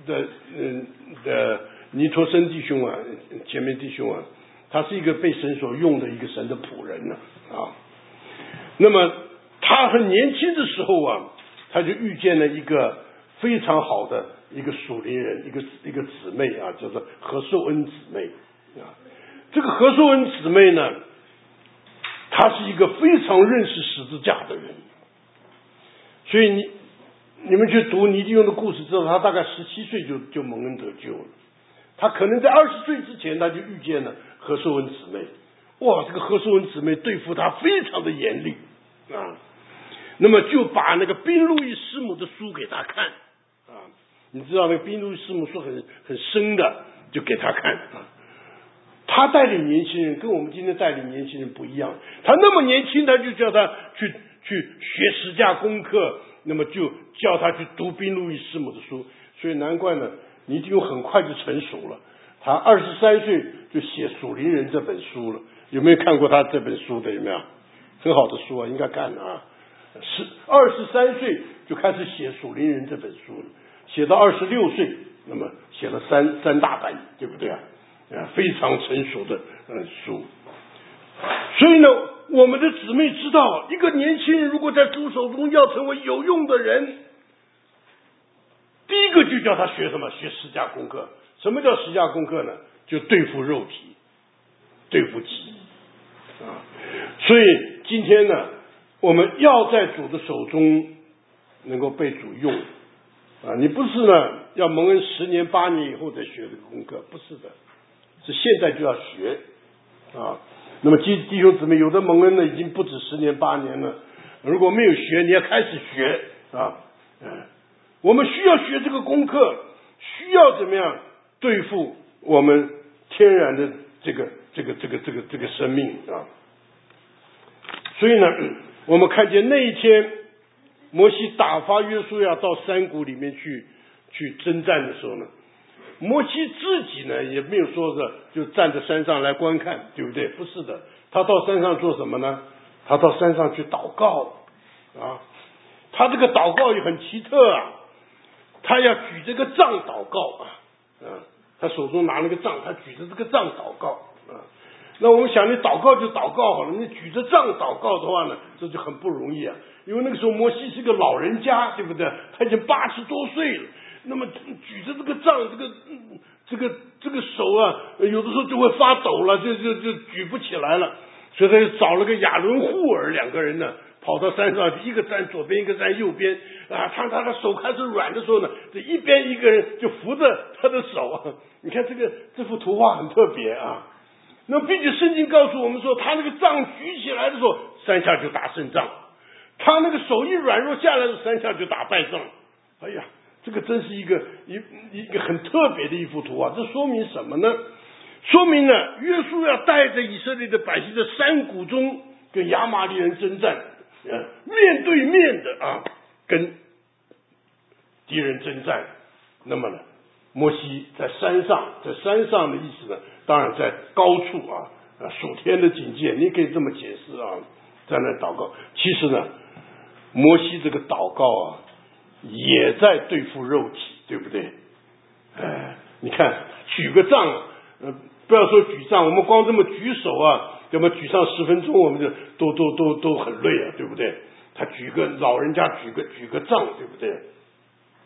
的尼托生弟兄啊，前面弟兄啊，他是一个被神所用的一个神的仆人呢啊。那么他很年轻的时候啊，他就遇见了一个非常好的一个属灵人，一个姊妹啊，叫做何寿恩姊妹啊。这个何寿恩姊妹呢，她是一个非常认识十字架的人，所以你们去读尼迪翁的故事，知道他大概17岁就蒙恩得救了。他可能在20岁之前，他就遇见了何寿恩姊妹。哇，这个何寿恩姊妹对付他非常的严厉啊。那么就把那个宾路易师母的书给他看啊，你知道那个宾路易师母书很深的，就给他看啊。他带领年轻人跟我们今天带领年轻人不一样，他那么年轻，他就叫他去学十架功课，那么就叫他去读宾路易师母的书，所以难怪呢，尼迪翁很快就成熟了。他23岁就写《属灵人》这本书了，有没有看过他这本书的？有没有？很好的书啊，应该看啊。23岁就开始写《属灵人》这本书了，写到26岁，那么写了三大本，对不对啊？非常成熟的书。所以呢，我们的姊妹知道，一个年轻人如果在主手中要成为有用的人，第一个就叫他学什么？学十架功课。什么叫十架功课呢？就对付肉体，对付己啊。所以今天呢，我们要在主的手中能够被主用啊！你不是呢要蒙恩10年8年以后再学这个功课，不是的，是现在就要学啊。那么弟兄姊妹，有的蒙恩呢已经不止10年8年了，如果没有学，你要开始学啊。我们需要学这个功课，需要怎么样对付我们天然的这个生命啊。所以呢，我们看见那一天摩西打发约书亚到山谷里面去征战的时候呢，摩西自己呢也没有说是就站在山上来观看，对不对？不是的，他到山上做什么呢？他到山上去祷告啊。他这个祷告也很奇特啊，他要举这个杖祷告啊，他手中拿那个杖，他举着这个杖祷告啊。那我们想，你祷告就祷告好了，你举着杖祷告的话呢，这就很不容易啊。因为那个时候摩西是个老人家，对不对？他已经80多岁了，那么举着这个杖，这个手啊，有的时候就会发抖了，就举不起来了。所以他就找了个亚伦户尔2个人呢，跑到山上，一个站左边，一个站右边啊。他的手开始软的时候呢，这一边一个人就扶着他的手啊。你看这幅图画很特别啊。那并且圣经告诉我们说，他那个杖举起来的时候，山下就打胜仗；他那个手一软弱下来的时候，山下就打败仗。哎呀，这个真是一个很特别的一幅图啊！这说明什么呢？说明呢，约书亚带着以色列的百姓在山谷中跟亚玛力人征战，面对面的啊，跟敌人征战。那么呢，摩西在山上的意思呢，当然在高处啊，属天的境界，你可以这么解释啊，在那祷告。其实呢，摩西这个祷告啊，也在对付肉体，对不对？你看举个杖，不要说举杖，我们光这么举手啊，要么举上10分钟，我们就都很累啊，对不对？他老人家举个杖，对不对？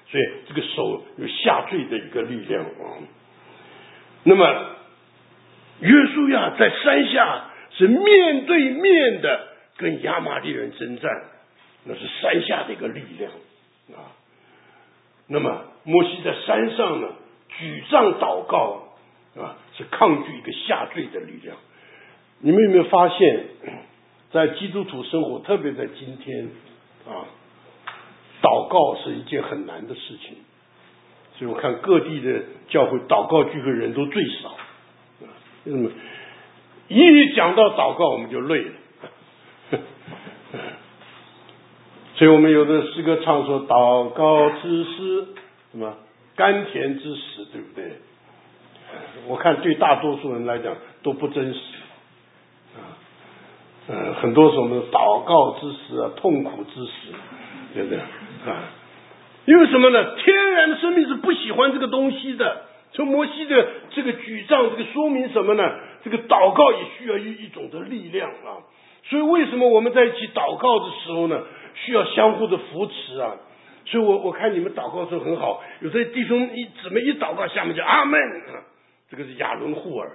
所以这个手有下坠的一个力量啊。那么约书亚在山下是面对面的跟亚玛力人征战，那是山下的一个力量啊。那么摩西在山上呢，举杖祷告啊，是抗拒一个下坠的力量。你们有没有发现，在基督徒生活，特别在今天啊，祷告是一件很难的事情。所以我看各地的教会祷告聚会人都最少啊。为什么？一讲到祷告我们就累了。所以我们有的诗歌唱说，祷告之时什么甘甜之时，对不对？我看对大多数人来讲都不真实啊。很多时候我们祷告之时啊，痛苦之时，对不对啊？因为什么呢？天然的生命是不喜欢这个东西的。从摩西的这个举杖，这个说明什么呢？这个祷告也需要一种的力量啊。所以为什么我们在一起祷告的时候呢，需要相互的扶持啊？所以我看你们祷告的时候很好，有些弟兄姊妹一祷告，下面就阿门啊，这个是亚伦护耳，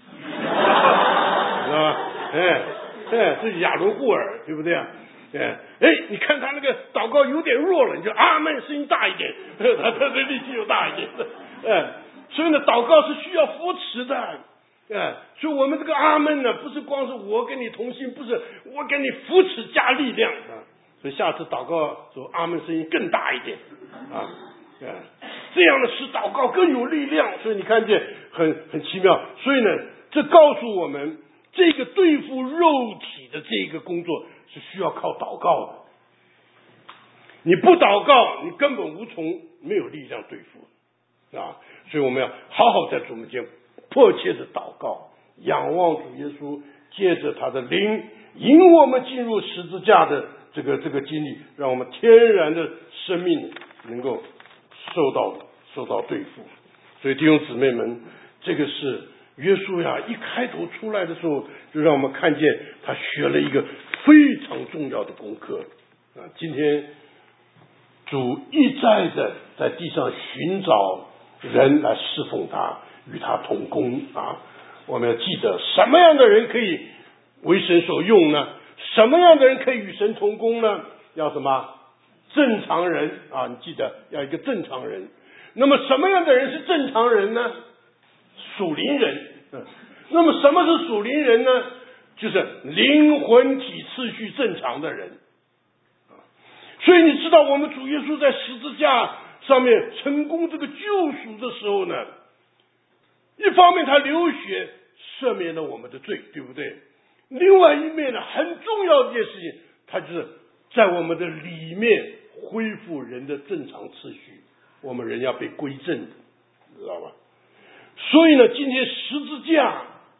知道吧？这是亚伦护耳，对不对啊？你看他那个祷告有点弱了，你就阿门，声音大一点，他的力气又大一点，所以呢，祷告是需要扶持的。所以我们这个阿门呢，不是光是我跟你同心，不是我给你扶持加力量啊。所以下次祷告说阿门声音更大一点啊，这样的使祷告更有力量。所以你看见很奇妙。所以呢，这告诉我们，这个对付肉体的这个工作是需要靠祷告的。你不祷告，你根本无从没有力量对付啊。所以我们要好好在主面前迫切的祷告，仰望主耶稣，借着他的灵引我们进入十字架的这个经历，让我们天然的生命能够受到对付。所以弟兄姊妹们，这个是约书亚一开头出来的时候，就让我们看见他学了一个非常重要的功课啊。今天主一再的在地上寻找人来侍奉他，与他同工啊。我们要记得，什么样的人可以为神所用呢？什么样的人可以与神同工呢？要什么？正常人啊！你记得要一个正常人。那么什么样的人是正常人呢？属灵人。那么什么是属灵人呢？就是灵魂体次序正常的人。所以你知道，我们主耶稣在十字架上面成功这个救赎的时候呢，一方面他流血赦免了我们的罪，对不对？另外一面呢，很重要的一件事情，他就是在我们的里面恢复人的正常次序，我们人要被归正的，知道吧？所以呢，今天十字架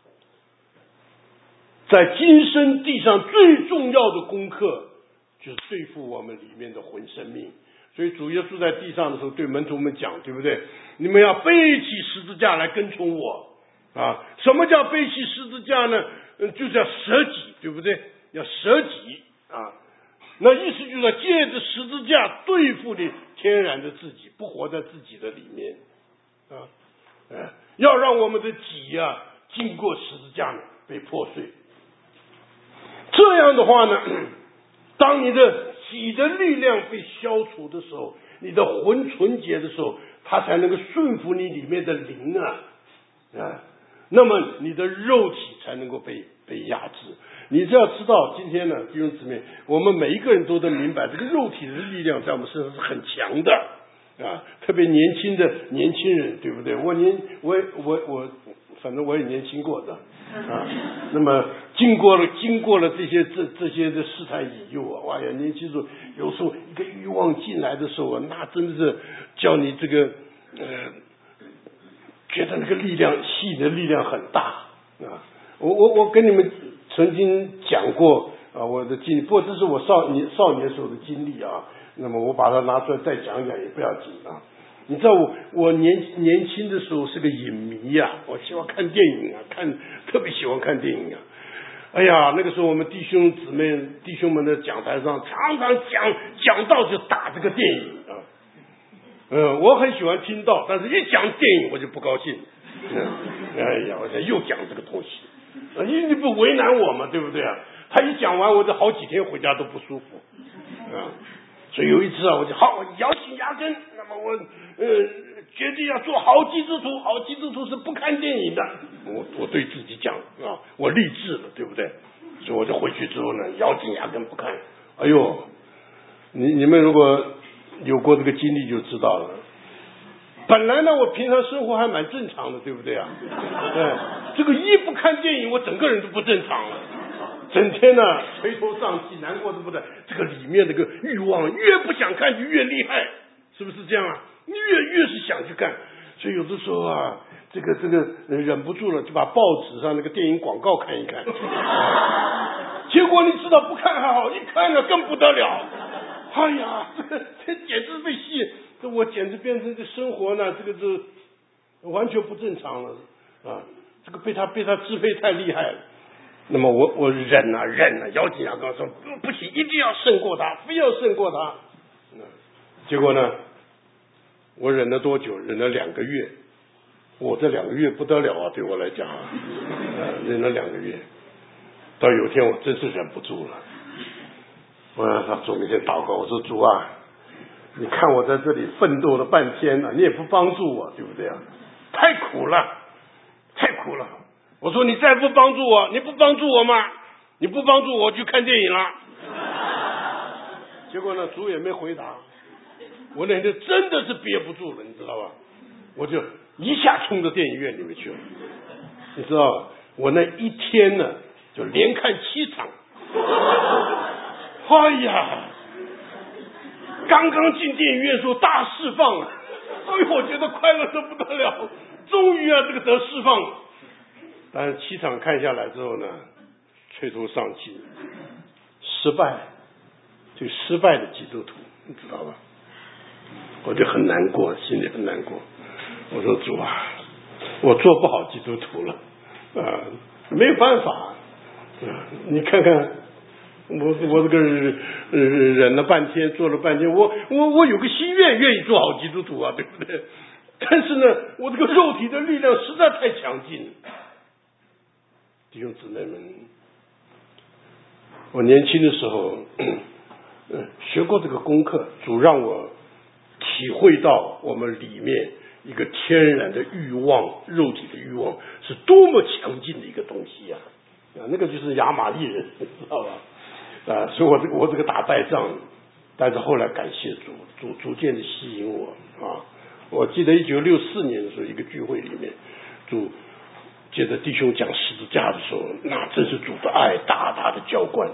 在今生地上最重要的功课，就是对付我们里面的魂生命。所以主耶稣在地上的时候对门徒们讲，对不对？你们要背起十字架来跟从我啊！什么叫背起十字架呢？就是要舍己，对不对？要舍己啊！那意思就是借着十字架对付你天然的自己，不活在自己的里面啊！要让我们的己啊，经过十字架被破碎。这样的话呢，当你的己的力量被消除的时候，你的魂纯洁的时候，它才能够顺服你里面的灵啊，那么你的肉体才能够被压制。你只要知道，今天呢，弟兄姊妹，我们每一个人都能明白，这个肉体的力量在我们身上是很强的啊，特别年轻的年轻人，对不对？我反正我也年轻过的啊。那么经过了这些的试探引诱啊，哇呀，年轻时候有时候一个欲望进来的时候，那真的是叫你这个觉得那个力量吸引的力量很大啊。我跟你们曾经讲过啊，我的经历，不过这是我少年时候的经历啊。那么我把它拿出来再讲讲也不要紧啊。你知道我年轻的时候是个影迷啊，我喜欢看电影啊，特别喜欢看电影啊。哎呀，那个时候我们弟兄们的讲台上常常讲到就打这个电影啊。 我很喜欢听到，但是一讲电影我就不高兴。哎呀，我又讲这个东西，你不为难我嘛，对不对啊？他一讲完，我这好几天回家都不舒服所以有一次啊，我就咬紧牙根，那么我决定要做好基督徒，好基督徒是不看电影的。我对自己讲我励志了，对不对？所以我就回去之后呢，咬紧牙根不看。哎呦，你们如果有过这个经历就知道了。本来呢，我平常生活还蛮正常的，对不对啊？这个一不看电影，我整个人都不正常了，整天呢垂头丧气，难过的不得。这个里面这个欲望越不想看就越厉害，是不是这样啊？越是想去看，所以有的时候啊，这个忍不住了，就把报纸上那个电影广告看一看。结果你知道不看还好，一看呢更不得了。哎呀，这简直被戏，我简直变成这生活呢，这个完全不正常了这个被他支配太厉害了。那么我忍啊，咬紧牙根说不行，一定要胜过他，非要胜过他。结果呢，我忍了多久？忍了2个月。我这2个月不得了啊，对我来讲忍了2个月。到有一天我真是忍不住了，我让他主面前祷告，我说主啊，你看我在这里奋斗了半天了，你也不帮助我，对不对啊？太苦了。我说你再不帮助我，你不帮助我吗？你不帮助我去看电影了。结果呢，主也没回答。我那天真的是憋不住了，你知道吧？我就一下冲到电影院里面去了。你知道吧？我那一天呢，就连看7场。哎呀，刚刚进电影院说大释放了，我觉得快乐得不得了，终于这个得释放了。但是7场看下来之后呢，垂头丧气，失败，这个失败的基督徒，你知道吧？我就很难过，心里很难过。我说主啊，我做不好基督徒了没有办法你看看我这个忍了半天，做了半天，我有个心愿意做好基督徒啊，对不对？但是呢，我这个肉体的力量实在太强劲了。弟兄姊妹们，我年轻的时候学过这个功课，主让我体会到我们里面一个天然的欲望，肉体的欲望是多么强劲的一个东西那个就是亚玛力人，知道吧？所以我这个打败仗，但是后来感谢主逐渐的吸引我我记得1964年的时候，一个聚会里面，主接着弟兄讲十字架的时候，那真是主的爱大大的浇灌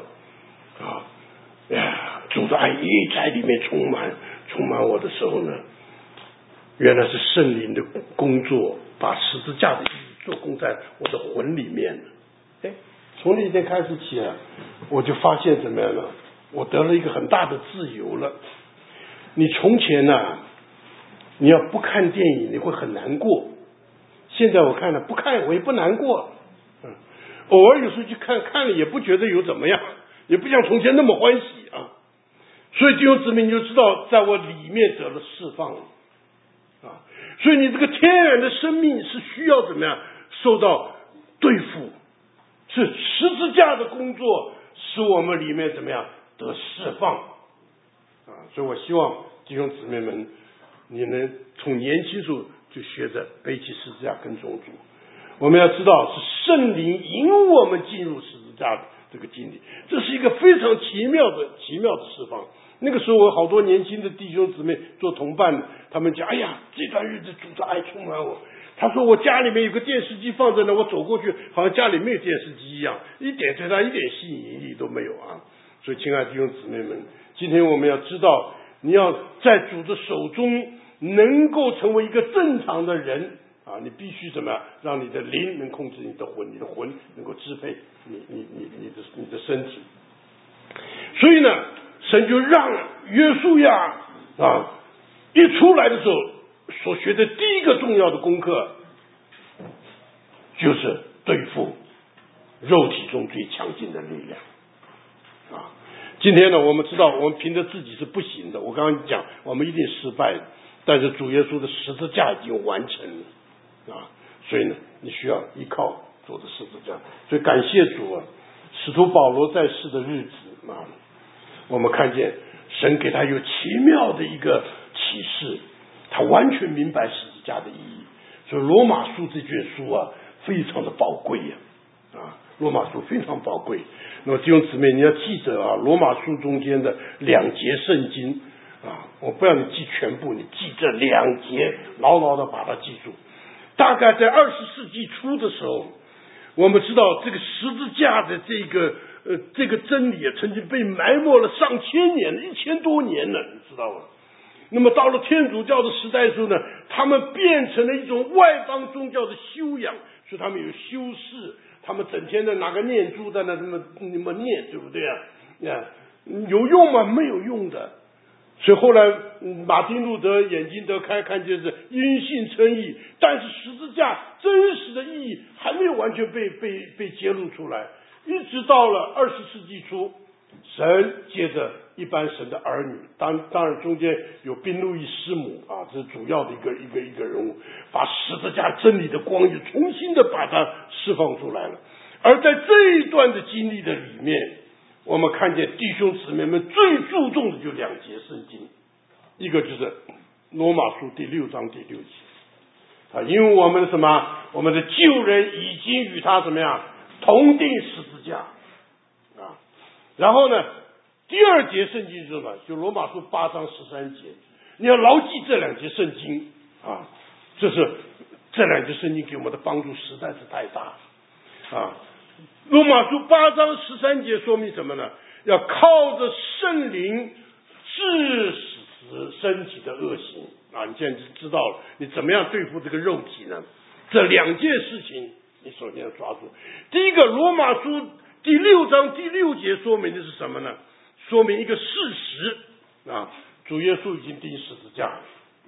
主的爱一在里面充满我的时候呢，原来是圣灵的工作，把十字架的意义做工在我的魂里面了。从那天开始起我就发现怎么样呢？我得了一个很大的自由了。你从前你要不看电影，你会很难过。现在我看了，不看我也不难过。偶尔有时候去看了也不觉得有怎么样，也不像从前那么欢喜所以弟兄姊妹，你就知道，在我里面得了释放所以你这个天然的生命是需要怎么样受到对付，是十字架的工作使我们里面怎么样得释放所以我希望弟兄姊妹们，你能从年轻时候就学着背起十字架跟从主。我们要知道是圣灵引我们进入十字架的这个经历，这是一个非常奇妙的释放。那个时候我好多年轻的弟兄姊妹做同伴的，他们讲，哎呀，这段日子主的爱充满我。他说我家里面有个电视机放着呢，我走过去好像家里没有电视机一样，对他一点吸引力都没有所以亲爱的弟兄姊妹们，今天我们要知道，你要在主的手中能够成为一个正常的人你必须怎么样让你的灵能控制你的魂，你的魂能够支配你的身体。所以呢，神就让约书亚一出来的时候所学的第一个重要的功课，就是对付肉体中最强劲的力量今天呢，我们知道我们凭着自己是不行的，我刚刚讲我们一定失败的， 但是主耶稣的十字架已经完成了啊，所以呢，你需要依靠主的十字架。所以感谢主啊，使徒保罗在世的日子啊，我们看见神给他有奇妙的一个启示，他完全明白十字架的意义。所以罗马书这卷书啊，非常的宝贵啊，罗马书非常宝贵。那么弟兄姊妹，你要记得啊，罗马书中间的2节圣经啊，我不要你记全部，你记这2节，牢牢的把它记住。大概在20世纪初的时候，我们知道这个十字架的这个真理曾经被埋没了上千年了，1000多年了，你知道吗？那么到了天主教的时代的时候呢，他们变成了一种外邦宗教的修养，所以他们有修士，他们整天的拿个念珠在那么念，对不对啊？有用吗？没有用的。所以后来马丁路德眼睛得开，看见是因信称义，但是十字架真实的意义还没有完全被揭露出来。一直到了20世纪初，神借着一般神的儿女，当然中间有宾路易师母啊，这是主要的一个人物，把十字架真理的光又重新的把它释放出来了。而在这一段的经历的里面，我们看见弟兄姊妹们最注重的就2节圣经，一个就是罗马书第6章第6节啊，因为我们的什么，我们的旧人已经与他怎么样同定十字架啊。然后呢，第2节圣经是什么？就罗马书8章13节，你要牢记这2节圣经啊，这2节圣经给我们的帮助实在是太大啊。罗马书8章13节说明什么呢？要靠着圣灵治死身体的恶行啊！你现在知道了，你怎么样对付这个肉体呢？这2件事情你首先要抓住。第一个，罗马书第6章第6节说明的是什么呢？说明一个事实啊，主耶稣已经钉十字架了。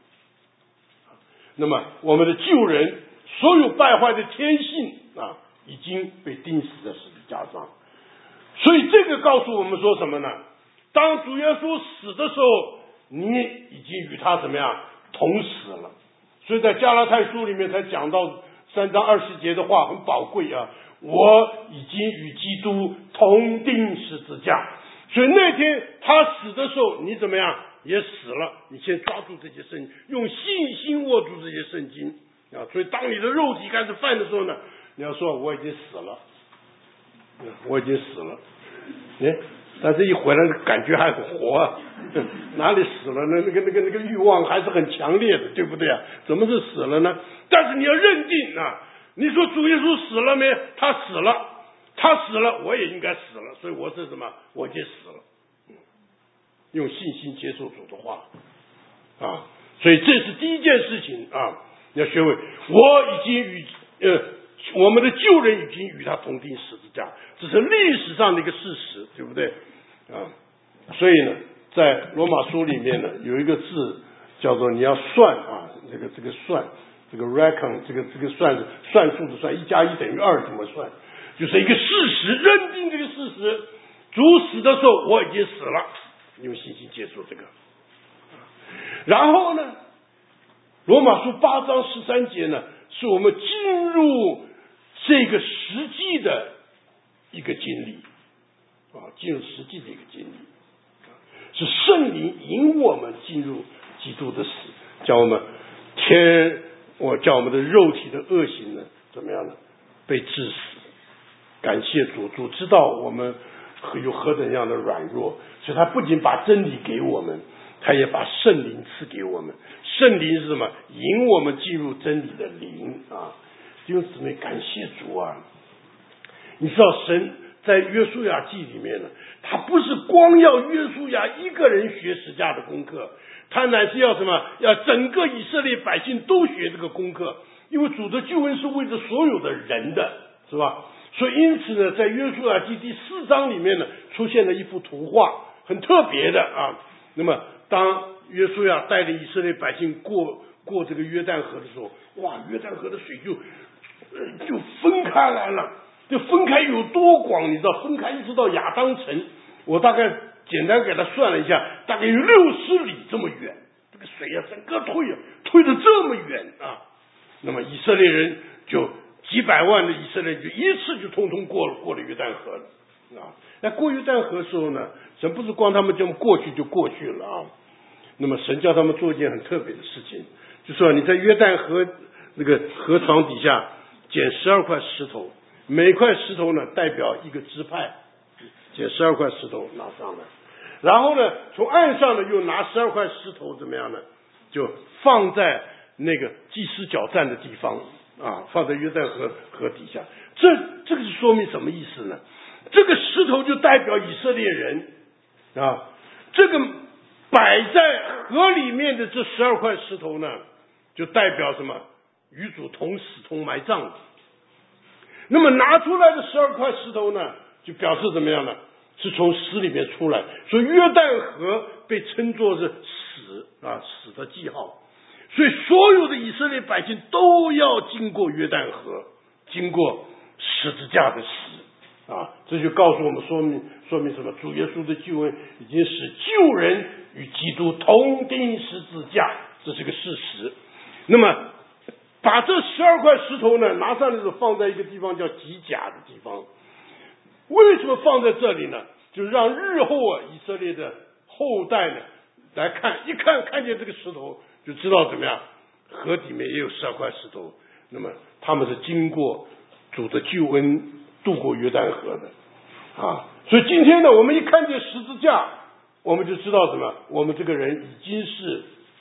那么我们的旧人所有败坏的天性啊，已经被钉死在十字架上。所以这个告诉我们说什么呢？当主耶稣死的时候，你已经与他怎么样同死了。所以在加拉太书里面才讲到3章20节的话很宝贵啊，我已经与基督同钉十字架。所以那天他死的时候，你怎么样也死了。你先抓住这些圣经，用信心握住这些圣经啊。所以当你的肉体开始犯的时候呢，你要说我已经死了，我已经死了，但是一回来感觉还很活啊，哪里死了呢？那个欲望还是很强烈的，对不对啊？怎么是死了呢？但是你要认定啊，你说主耶稣死了没？他死了，我也应该死了，所以我是什么？我已经死了。用信心接受主的话啊，所以这是第一件事情啊，你要学会，我已经与我们的旧人已经与他同钉十字架，这是历史上的一个事实，对不对啊？所以呢，在罗马书里面呢，有一个字叫做你要算啊，这个算，这个 reckon， 这个算数的算，1+1等于2怎么算？就是一个事实，认定这个事实。主死的时候我已经死了，用信心接受这个。然后呢，罗马书8章13节呢，是我们进入这个实际的一个经历啊，进入实际的一个经历，是圣灵引我们进入基督的死，叫我们的肉体的恶行呢怎么样呢？被治死。感谢主，主知道我们有何等样的软弱，所以他不仅把真理给我们，他也把圣灵赐给我们。圣灵是什么？引我们进入真理的灵啊！弟兄姊妹，感谢主啊！你知道神在约书亚记里面呢，他不是光要约书亚一个人学十架的功课，他乃是要什么？要整个以色列百姓都学这个功课，因为主的救恩是为着所有的人的，是吧？所以因此呢，在约书亚记第4章里面呢，出现了一幅图画，很特别的啊。那么当约书亚带领以色列百姓过这个约旦河的时候，哇，约旦河的水就分开来了，就分开有多广？你知道，分开一直到亚当城，我大概简单给他算了一下，大概有60里这么远。这个水啊，整个退得这么远啊。那么以色列人就几百万的以色列人就一次就通通过了约旦河了啊。那过约旦河的时候呢，神不是光他们这么过去就过去了啊。那么神叫他们做一件很特别的事情，就说你在约旦河那个河床底下捡12块石头，每块石头呢代表一个支派，捡12块石头拿上来，然后呢从岸上呢又拿12块石头怎么样呢，就放在那个祭司脚站的地方啊，放在约旦河底下。这个是说明什么意思呢？这个石头就代表以色列人啊，这个摆在河里面的这12块石头呢，就代表什么？与主同死同埋葬的。那么拿出来的12块石头呢，就表示怎么样呢？是从死里面出来。所以约旦河被称作是死的记号。所以所有的以色列百姓都要经过约旦河，经过十字架的死啊！这就告诉我们说明什么？主耶稣的救恩已经使救人与基督同钉十字架，这是个事实。那么把这12块石头呢拿上来的时候，放在一个地方叫基甲的地方。为什么放在这里呢？就让日后以色列的后代呢来看，一看见这个石头，就知道怎么样，河底面也有12块石头。那么他们是经过主的救恩渡过约旦河的啊。所以今天呢，我们一看见十字架，我们就知道什么？我们这个人已经是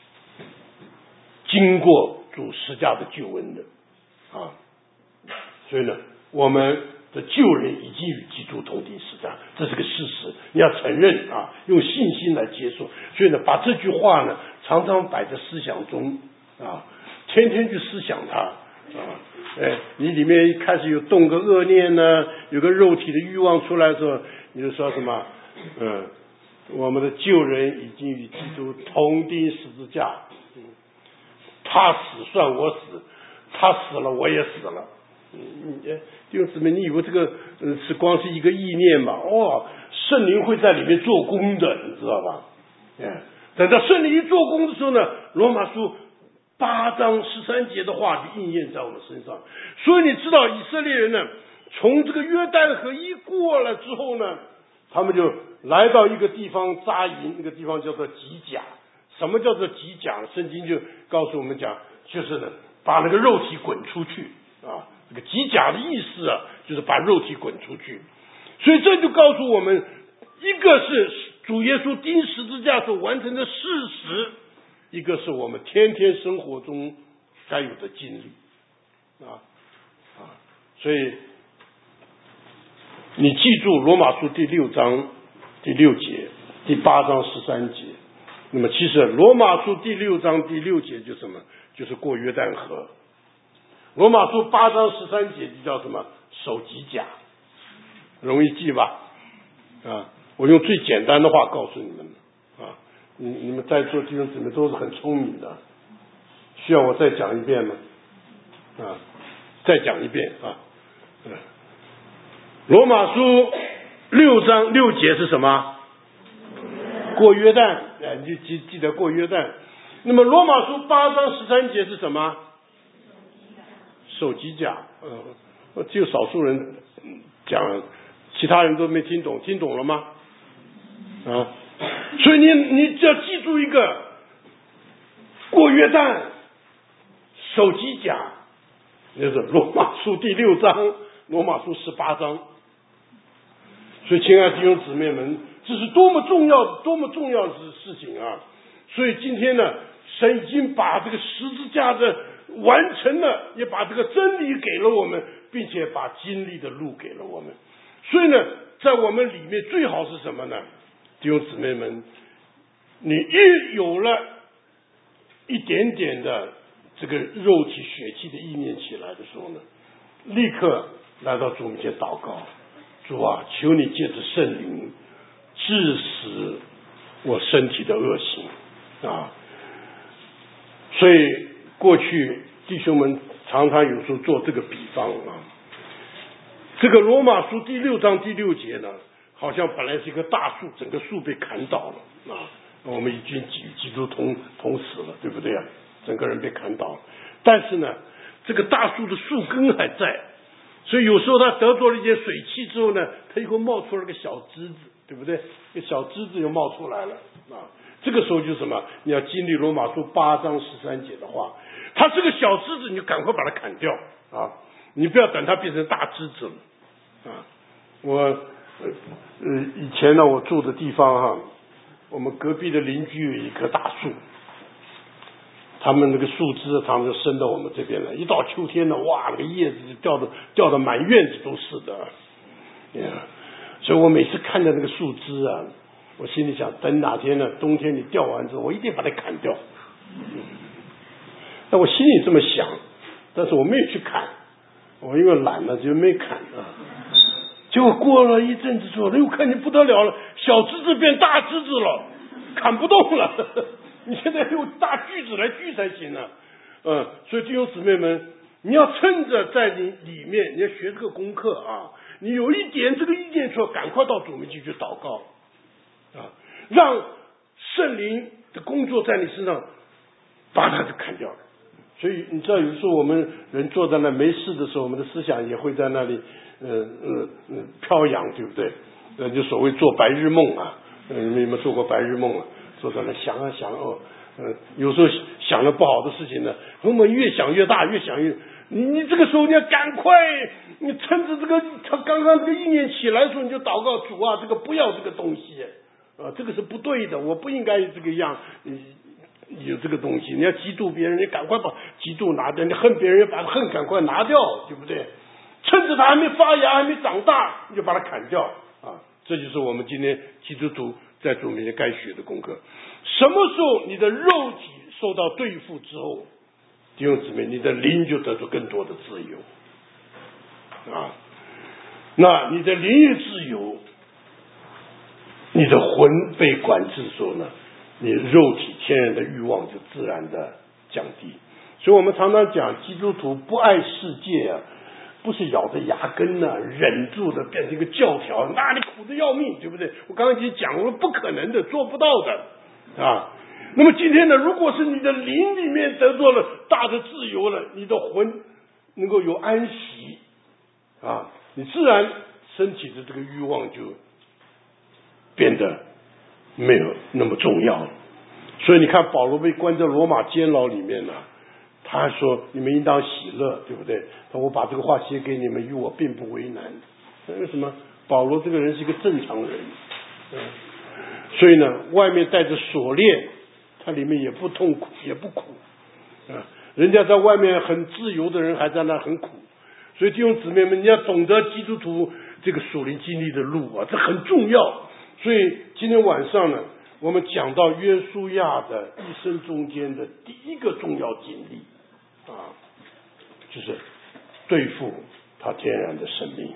经过主十字架的救恩的啊。所以呢，我们的救人已经与基督同钉十字架，这是个事实，你要承认啊，用信心来接受。所以呢，把这句话呢常常摆在思想中啊，天天去思想它啊。你里面一开始有动个恶念呢，有个肉体的欲望出来的时候，你就说什么？我们的救人已经与基督同钉十字架，他死算我死，他死了我也死了。弟兄姊妹，你以为这个是光是一个意念吗？圣灵会在里面做工的，你知道吧？等到圣灵一做工的时候呢，罗马书8章13节的话就应验在我们身上。所以你知道以色列人呢，从这个约旦河一过了之后呢，他们就来到一个地方扎营，那个地方叫做基甲。什么叫做基甲？圣经就告诉我们讲，就是呢把那个肉体滚出去啊。这个基甲的意思啊，就是把肉体滚出去。所以这就告诉我们，一个是主耶稣钉十字架所完成的事实，一个是我们天天生活中该有的经历所以你记住罗马书第6章第6节，第8章13节。那么其实罗马书第6章第6节就是什么？就是过约旦河。罗马书8章13节就叫什么？守基甲，容易记吧？我用最简单的话告诉你们你们在座弟兄姊妹都是很聪明的，需要我再讲一遍吗？再讲一遍罗马书6章6节是什么？过约旦，你就记得过约旦。那么罗马书8章13节是什么？守基甲。只有少数人讲，其他人都没听懂，听懂了吗？所以你只要记住一个，过约旦，守基甲，就是罗马书第6章，罗马书18章。所以亲爱的弟兄姊妹们，这是多么重要的事情啊！所以今天呢，神已经把这个十字架的完成了，也把这个真理给了我们，并且把经历的路给了我们。所以呢，在我们里面最好是什么呢？弟兄姊妹们，你一有了一点点的这个肉体血气的意念起来的时候呢，立刻来到主面前祷告，主啊，求你借着圣灵治死我身体的恶行所以过去弟兄们常常有时候做这个比方这个罗马书第6章第6节呢，好像本来是一棵大树，整个树被砍倒了我们已经与基督同死了，对不对啊？整个人被砍倒了，但是呢，这个大树的树根还在，所以有时候它得着了一些水汽之后呢，它又会冒出了个小枝子，对不对？一个小枝子又冒出来了啊。这个时候就是什么？你要经历罗马书8章13节的话，它是个小枝子，你就赶快把它砍掉啊！你不要等它变成大枝子了啊！我以前呢，我住的地方哈，我们隔壁的邻居有一棵大树，他们那个树枝常常伸到我们这边来，一到秋天呢，哇，那个叶子就掉的满院子都是的，所以我每次看到那个树枝啊，我心里想，等哪天呢，冬天你掉完之后，我一定把它砍掉。那我心里这么想，但是我没有去砍，我因为懒了就没砍啊。结果过了一阵子之后，又看见不得了了，小枝子变大枝子了，砍不动了。你现在用大锯子来锯才行啊。所以弟兄姊妹们，你要趁着在你里面，你要学这个功课啊。你有一点这个意见出来，赶快到主面前去祷告啊，让圣灵的工作在你身上把它就砍掉了。所以你知道，有时候我们人坐在那没事的时候，我们的思想也会在那里飘扬，对不对？就所谓做白日梦啊。你们有没有做过白日梦啊？坐在那想啊想有时候想了不好的事情呢，我们越想越大，越想越你这个时候你要赶快，你趁着这个他刚刚这个意念起来的时候，你就祷告主啊，这个不要这个东西这个是不对的，我不应该这个样有这个东西。你要嫉妒别人，你赶快把嫉妒拿掉；你恨别人，要把恨赶快拿掉，对不对？趁着他还没发芽，还没长大，你就把它砍掉啊！这就是我们今天基督徒在主面前该学的功课。什么时候你的肉体受到对付之后，弟兄姊妹，你的灵就得到更多的自由啊！那你的灵一自由，你的魂被管制的时候呢，你肉体天然的欲望就自然的降低。所以我们常常讲，基督徒不爱世界啊，不是咬着牙根呢，忍住的变成一个教条，那你苦的要命，对不对？我刚刚已经讲过了，不可能的，做不到的啊。那么今天呢，如果是你的灵里面得到了大的自由了，你的魂能够有安息啊，你自然身体的这个欲望就变得没有那么重要了。所以你看保罗被关在罗马监牢里面呢，他还说你们应当喜乐，对不对？我把这个话写给你们，与我并不为难。为什么？保罗这个人是一个正常人，所以呢，外面带着锁链，他里面也不痛苦，也不苦人家在外面很自由的人还在那很苦。所以弟兄姊妹们，你要懂得基督徒这个属灵经历的路啊，这很重要。所以今天晚上呢，我们讲到约书亚的一生中间的第一个重要经历就是对付他天然的生命。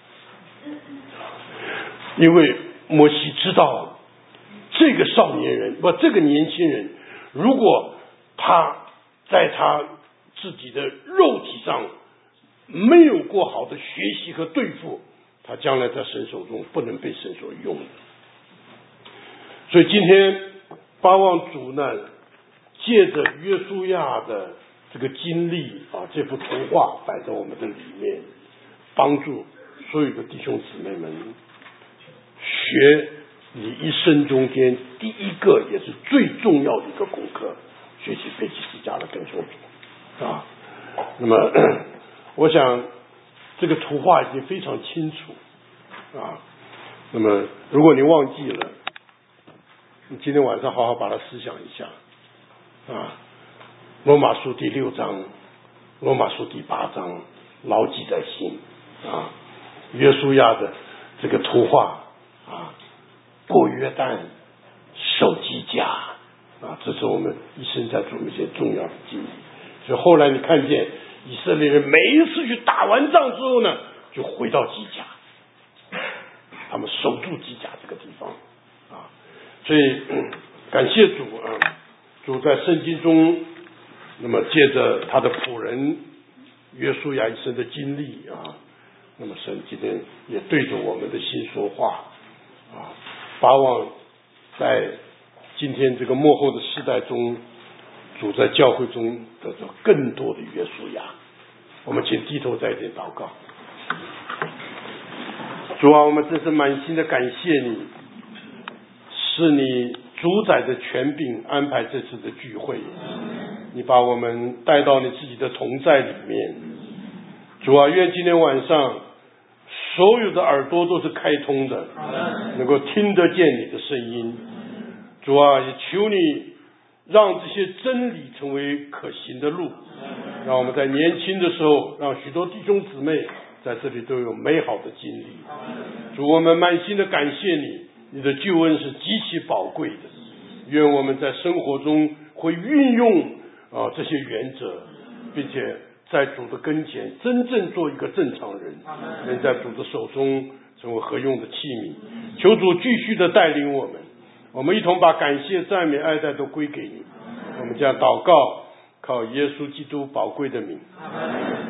因为摩西知道这个少年人这个年轻人，如果他在他自己的肉体上没有过好的学习和对付，他将来在神手中不能被神所用的。所以今天巴望主呢，借着约书亚的这个经历这幅图画摆在我们的里面，帮助所有的弟兄姊妹们学你一生中间第一个也是最重要的一个功课，学习背起十字架的跟从主那么我想这个图画已经非常清楚那么如果你忘记了，你今天晚上好好把它思想一下罗马书第6章，罗马书第8章，牢记在心约书亚的这个图画过约旦，守基甲这是我们一生在主面前重要的经历。所以后来你看见以色列人每一次去打完仗之后呢，就回到基甲，他们守住基甲这个地方所以感谢主主在圣经中，那么借着他的仆人约书亚一生的经历那么神今天也对着我们的心说话巴望在今天这个末后的世代中，主在教会中得到更多的约束呀。我们请低头在这祷告。主啊，我们真是满心的感谢你，是你主宰的权柄安排这次的聚会，你把我们带到你自己的同在里面。主啊，愿今天晚上所有的耳朵都是开通的，能够听得见你的声音。主啊，也求你让这些真理成为可行的路，让我们在年轻的时候，让许多弟兄姊妹在这里都有美好的经历。主，我们满心的感谢你，你的救恩是极其宝贵的。愿我们在生活中会运用这些原则，并且在主的跟前真正做一个正常人，能在主的手中成为合用的器皿。求主继续的带领我们，我们一同把感谢、赞美、爱戴都归给你。我们将祷告，靠耶稣基督宝贵的名。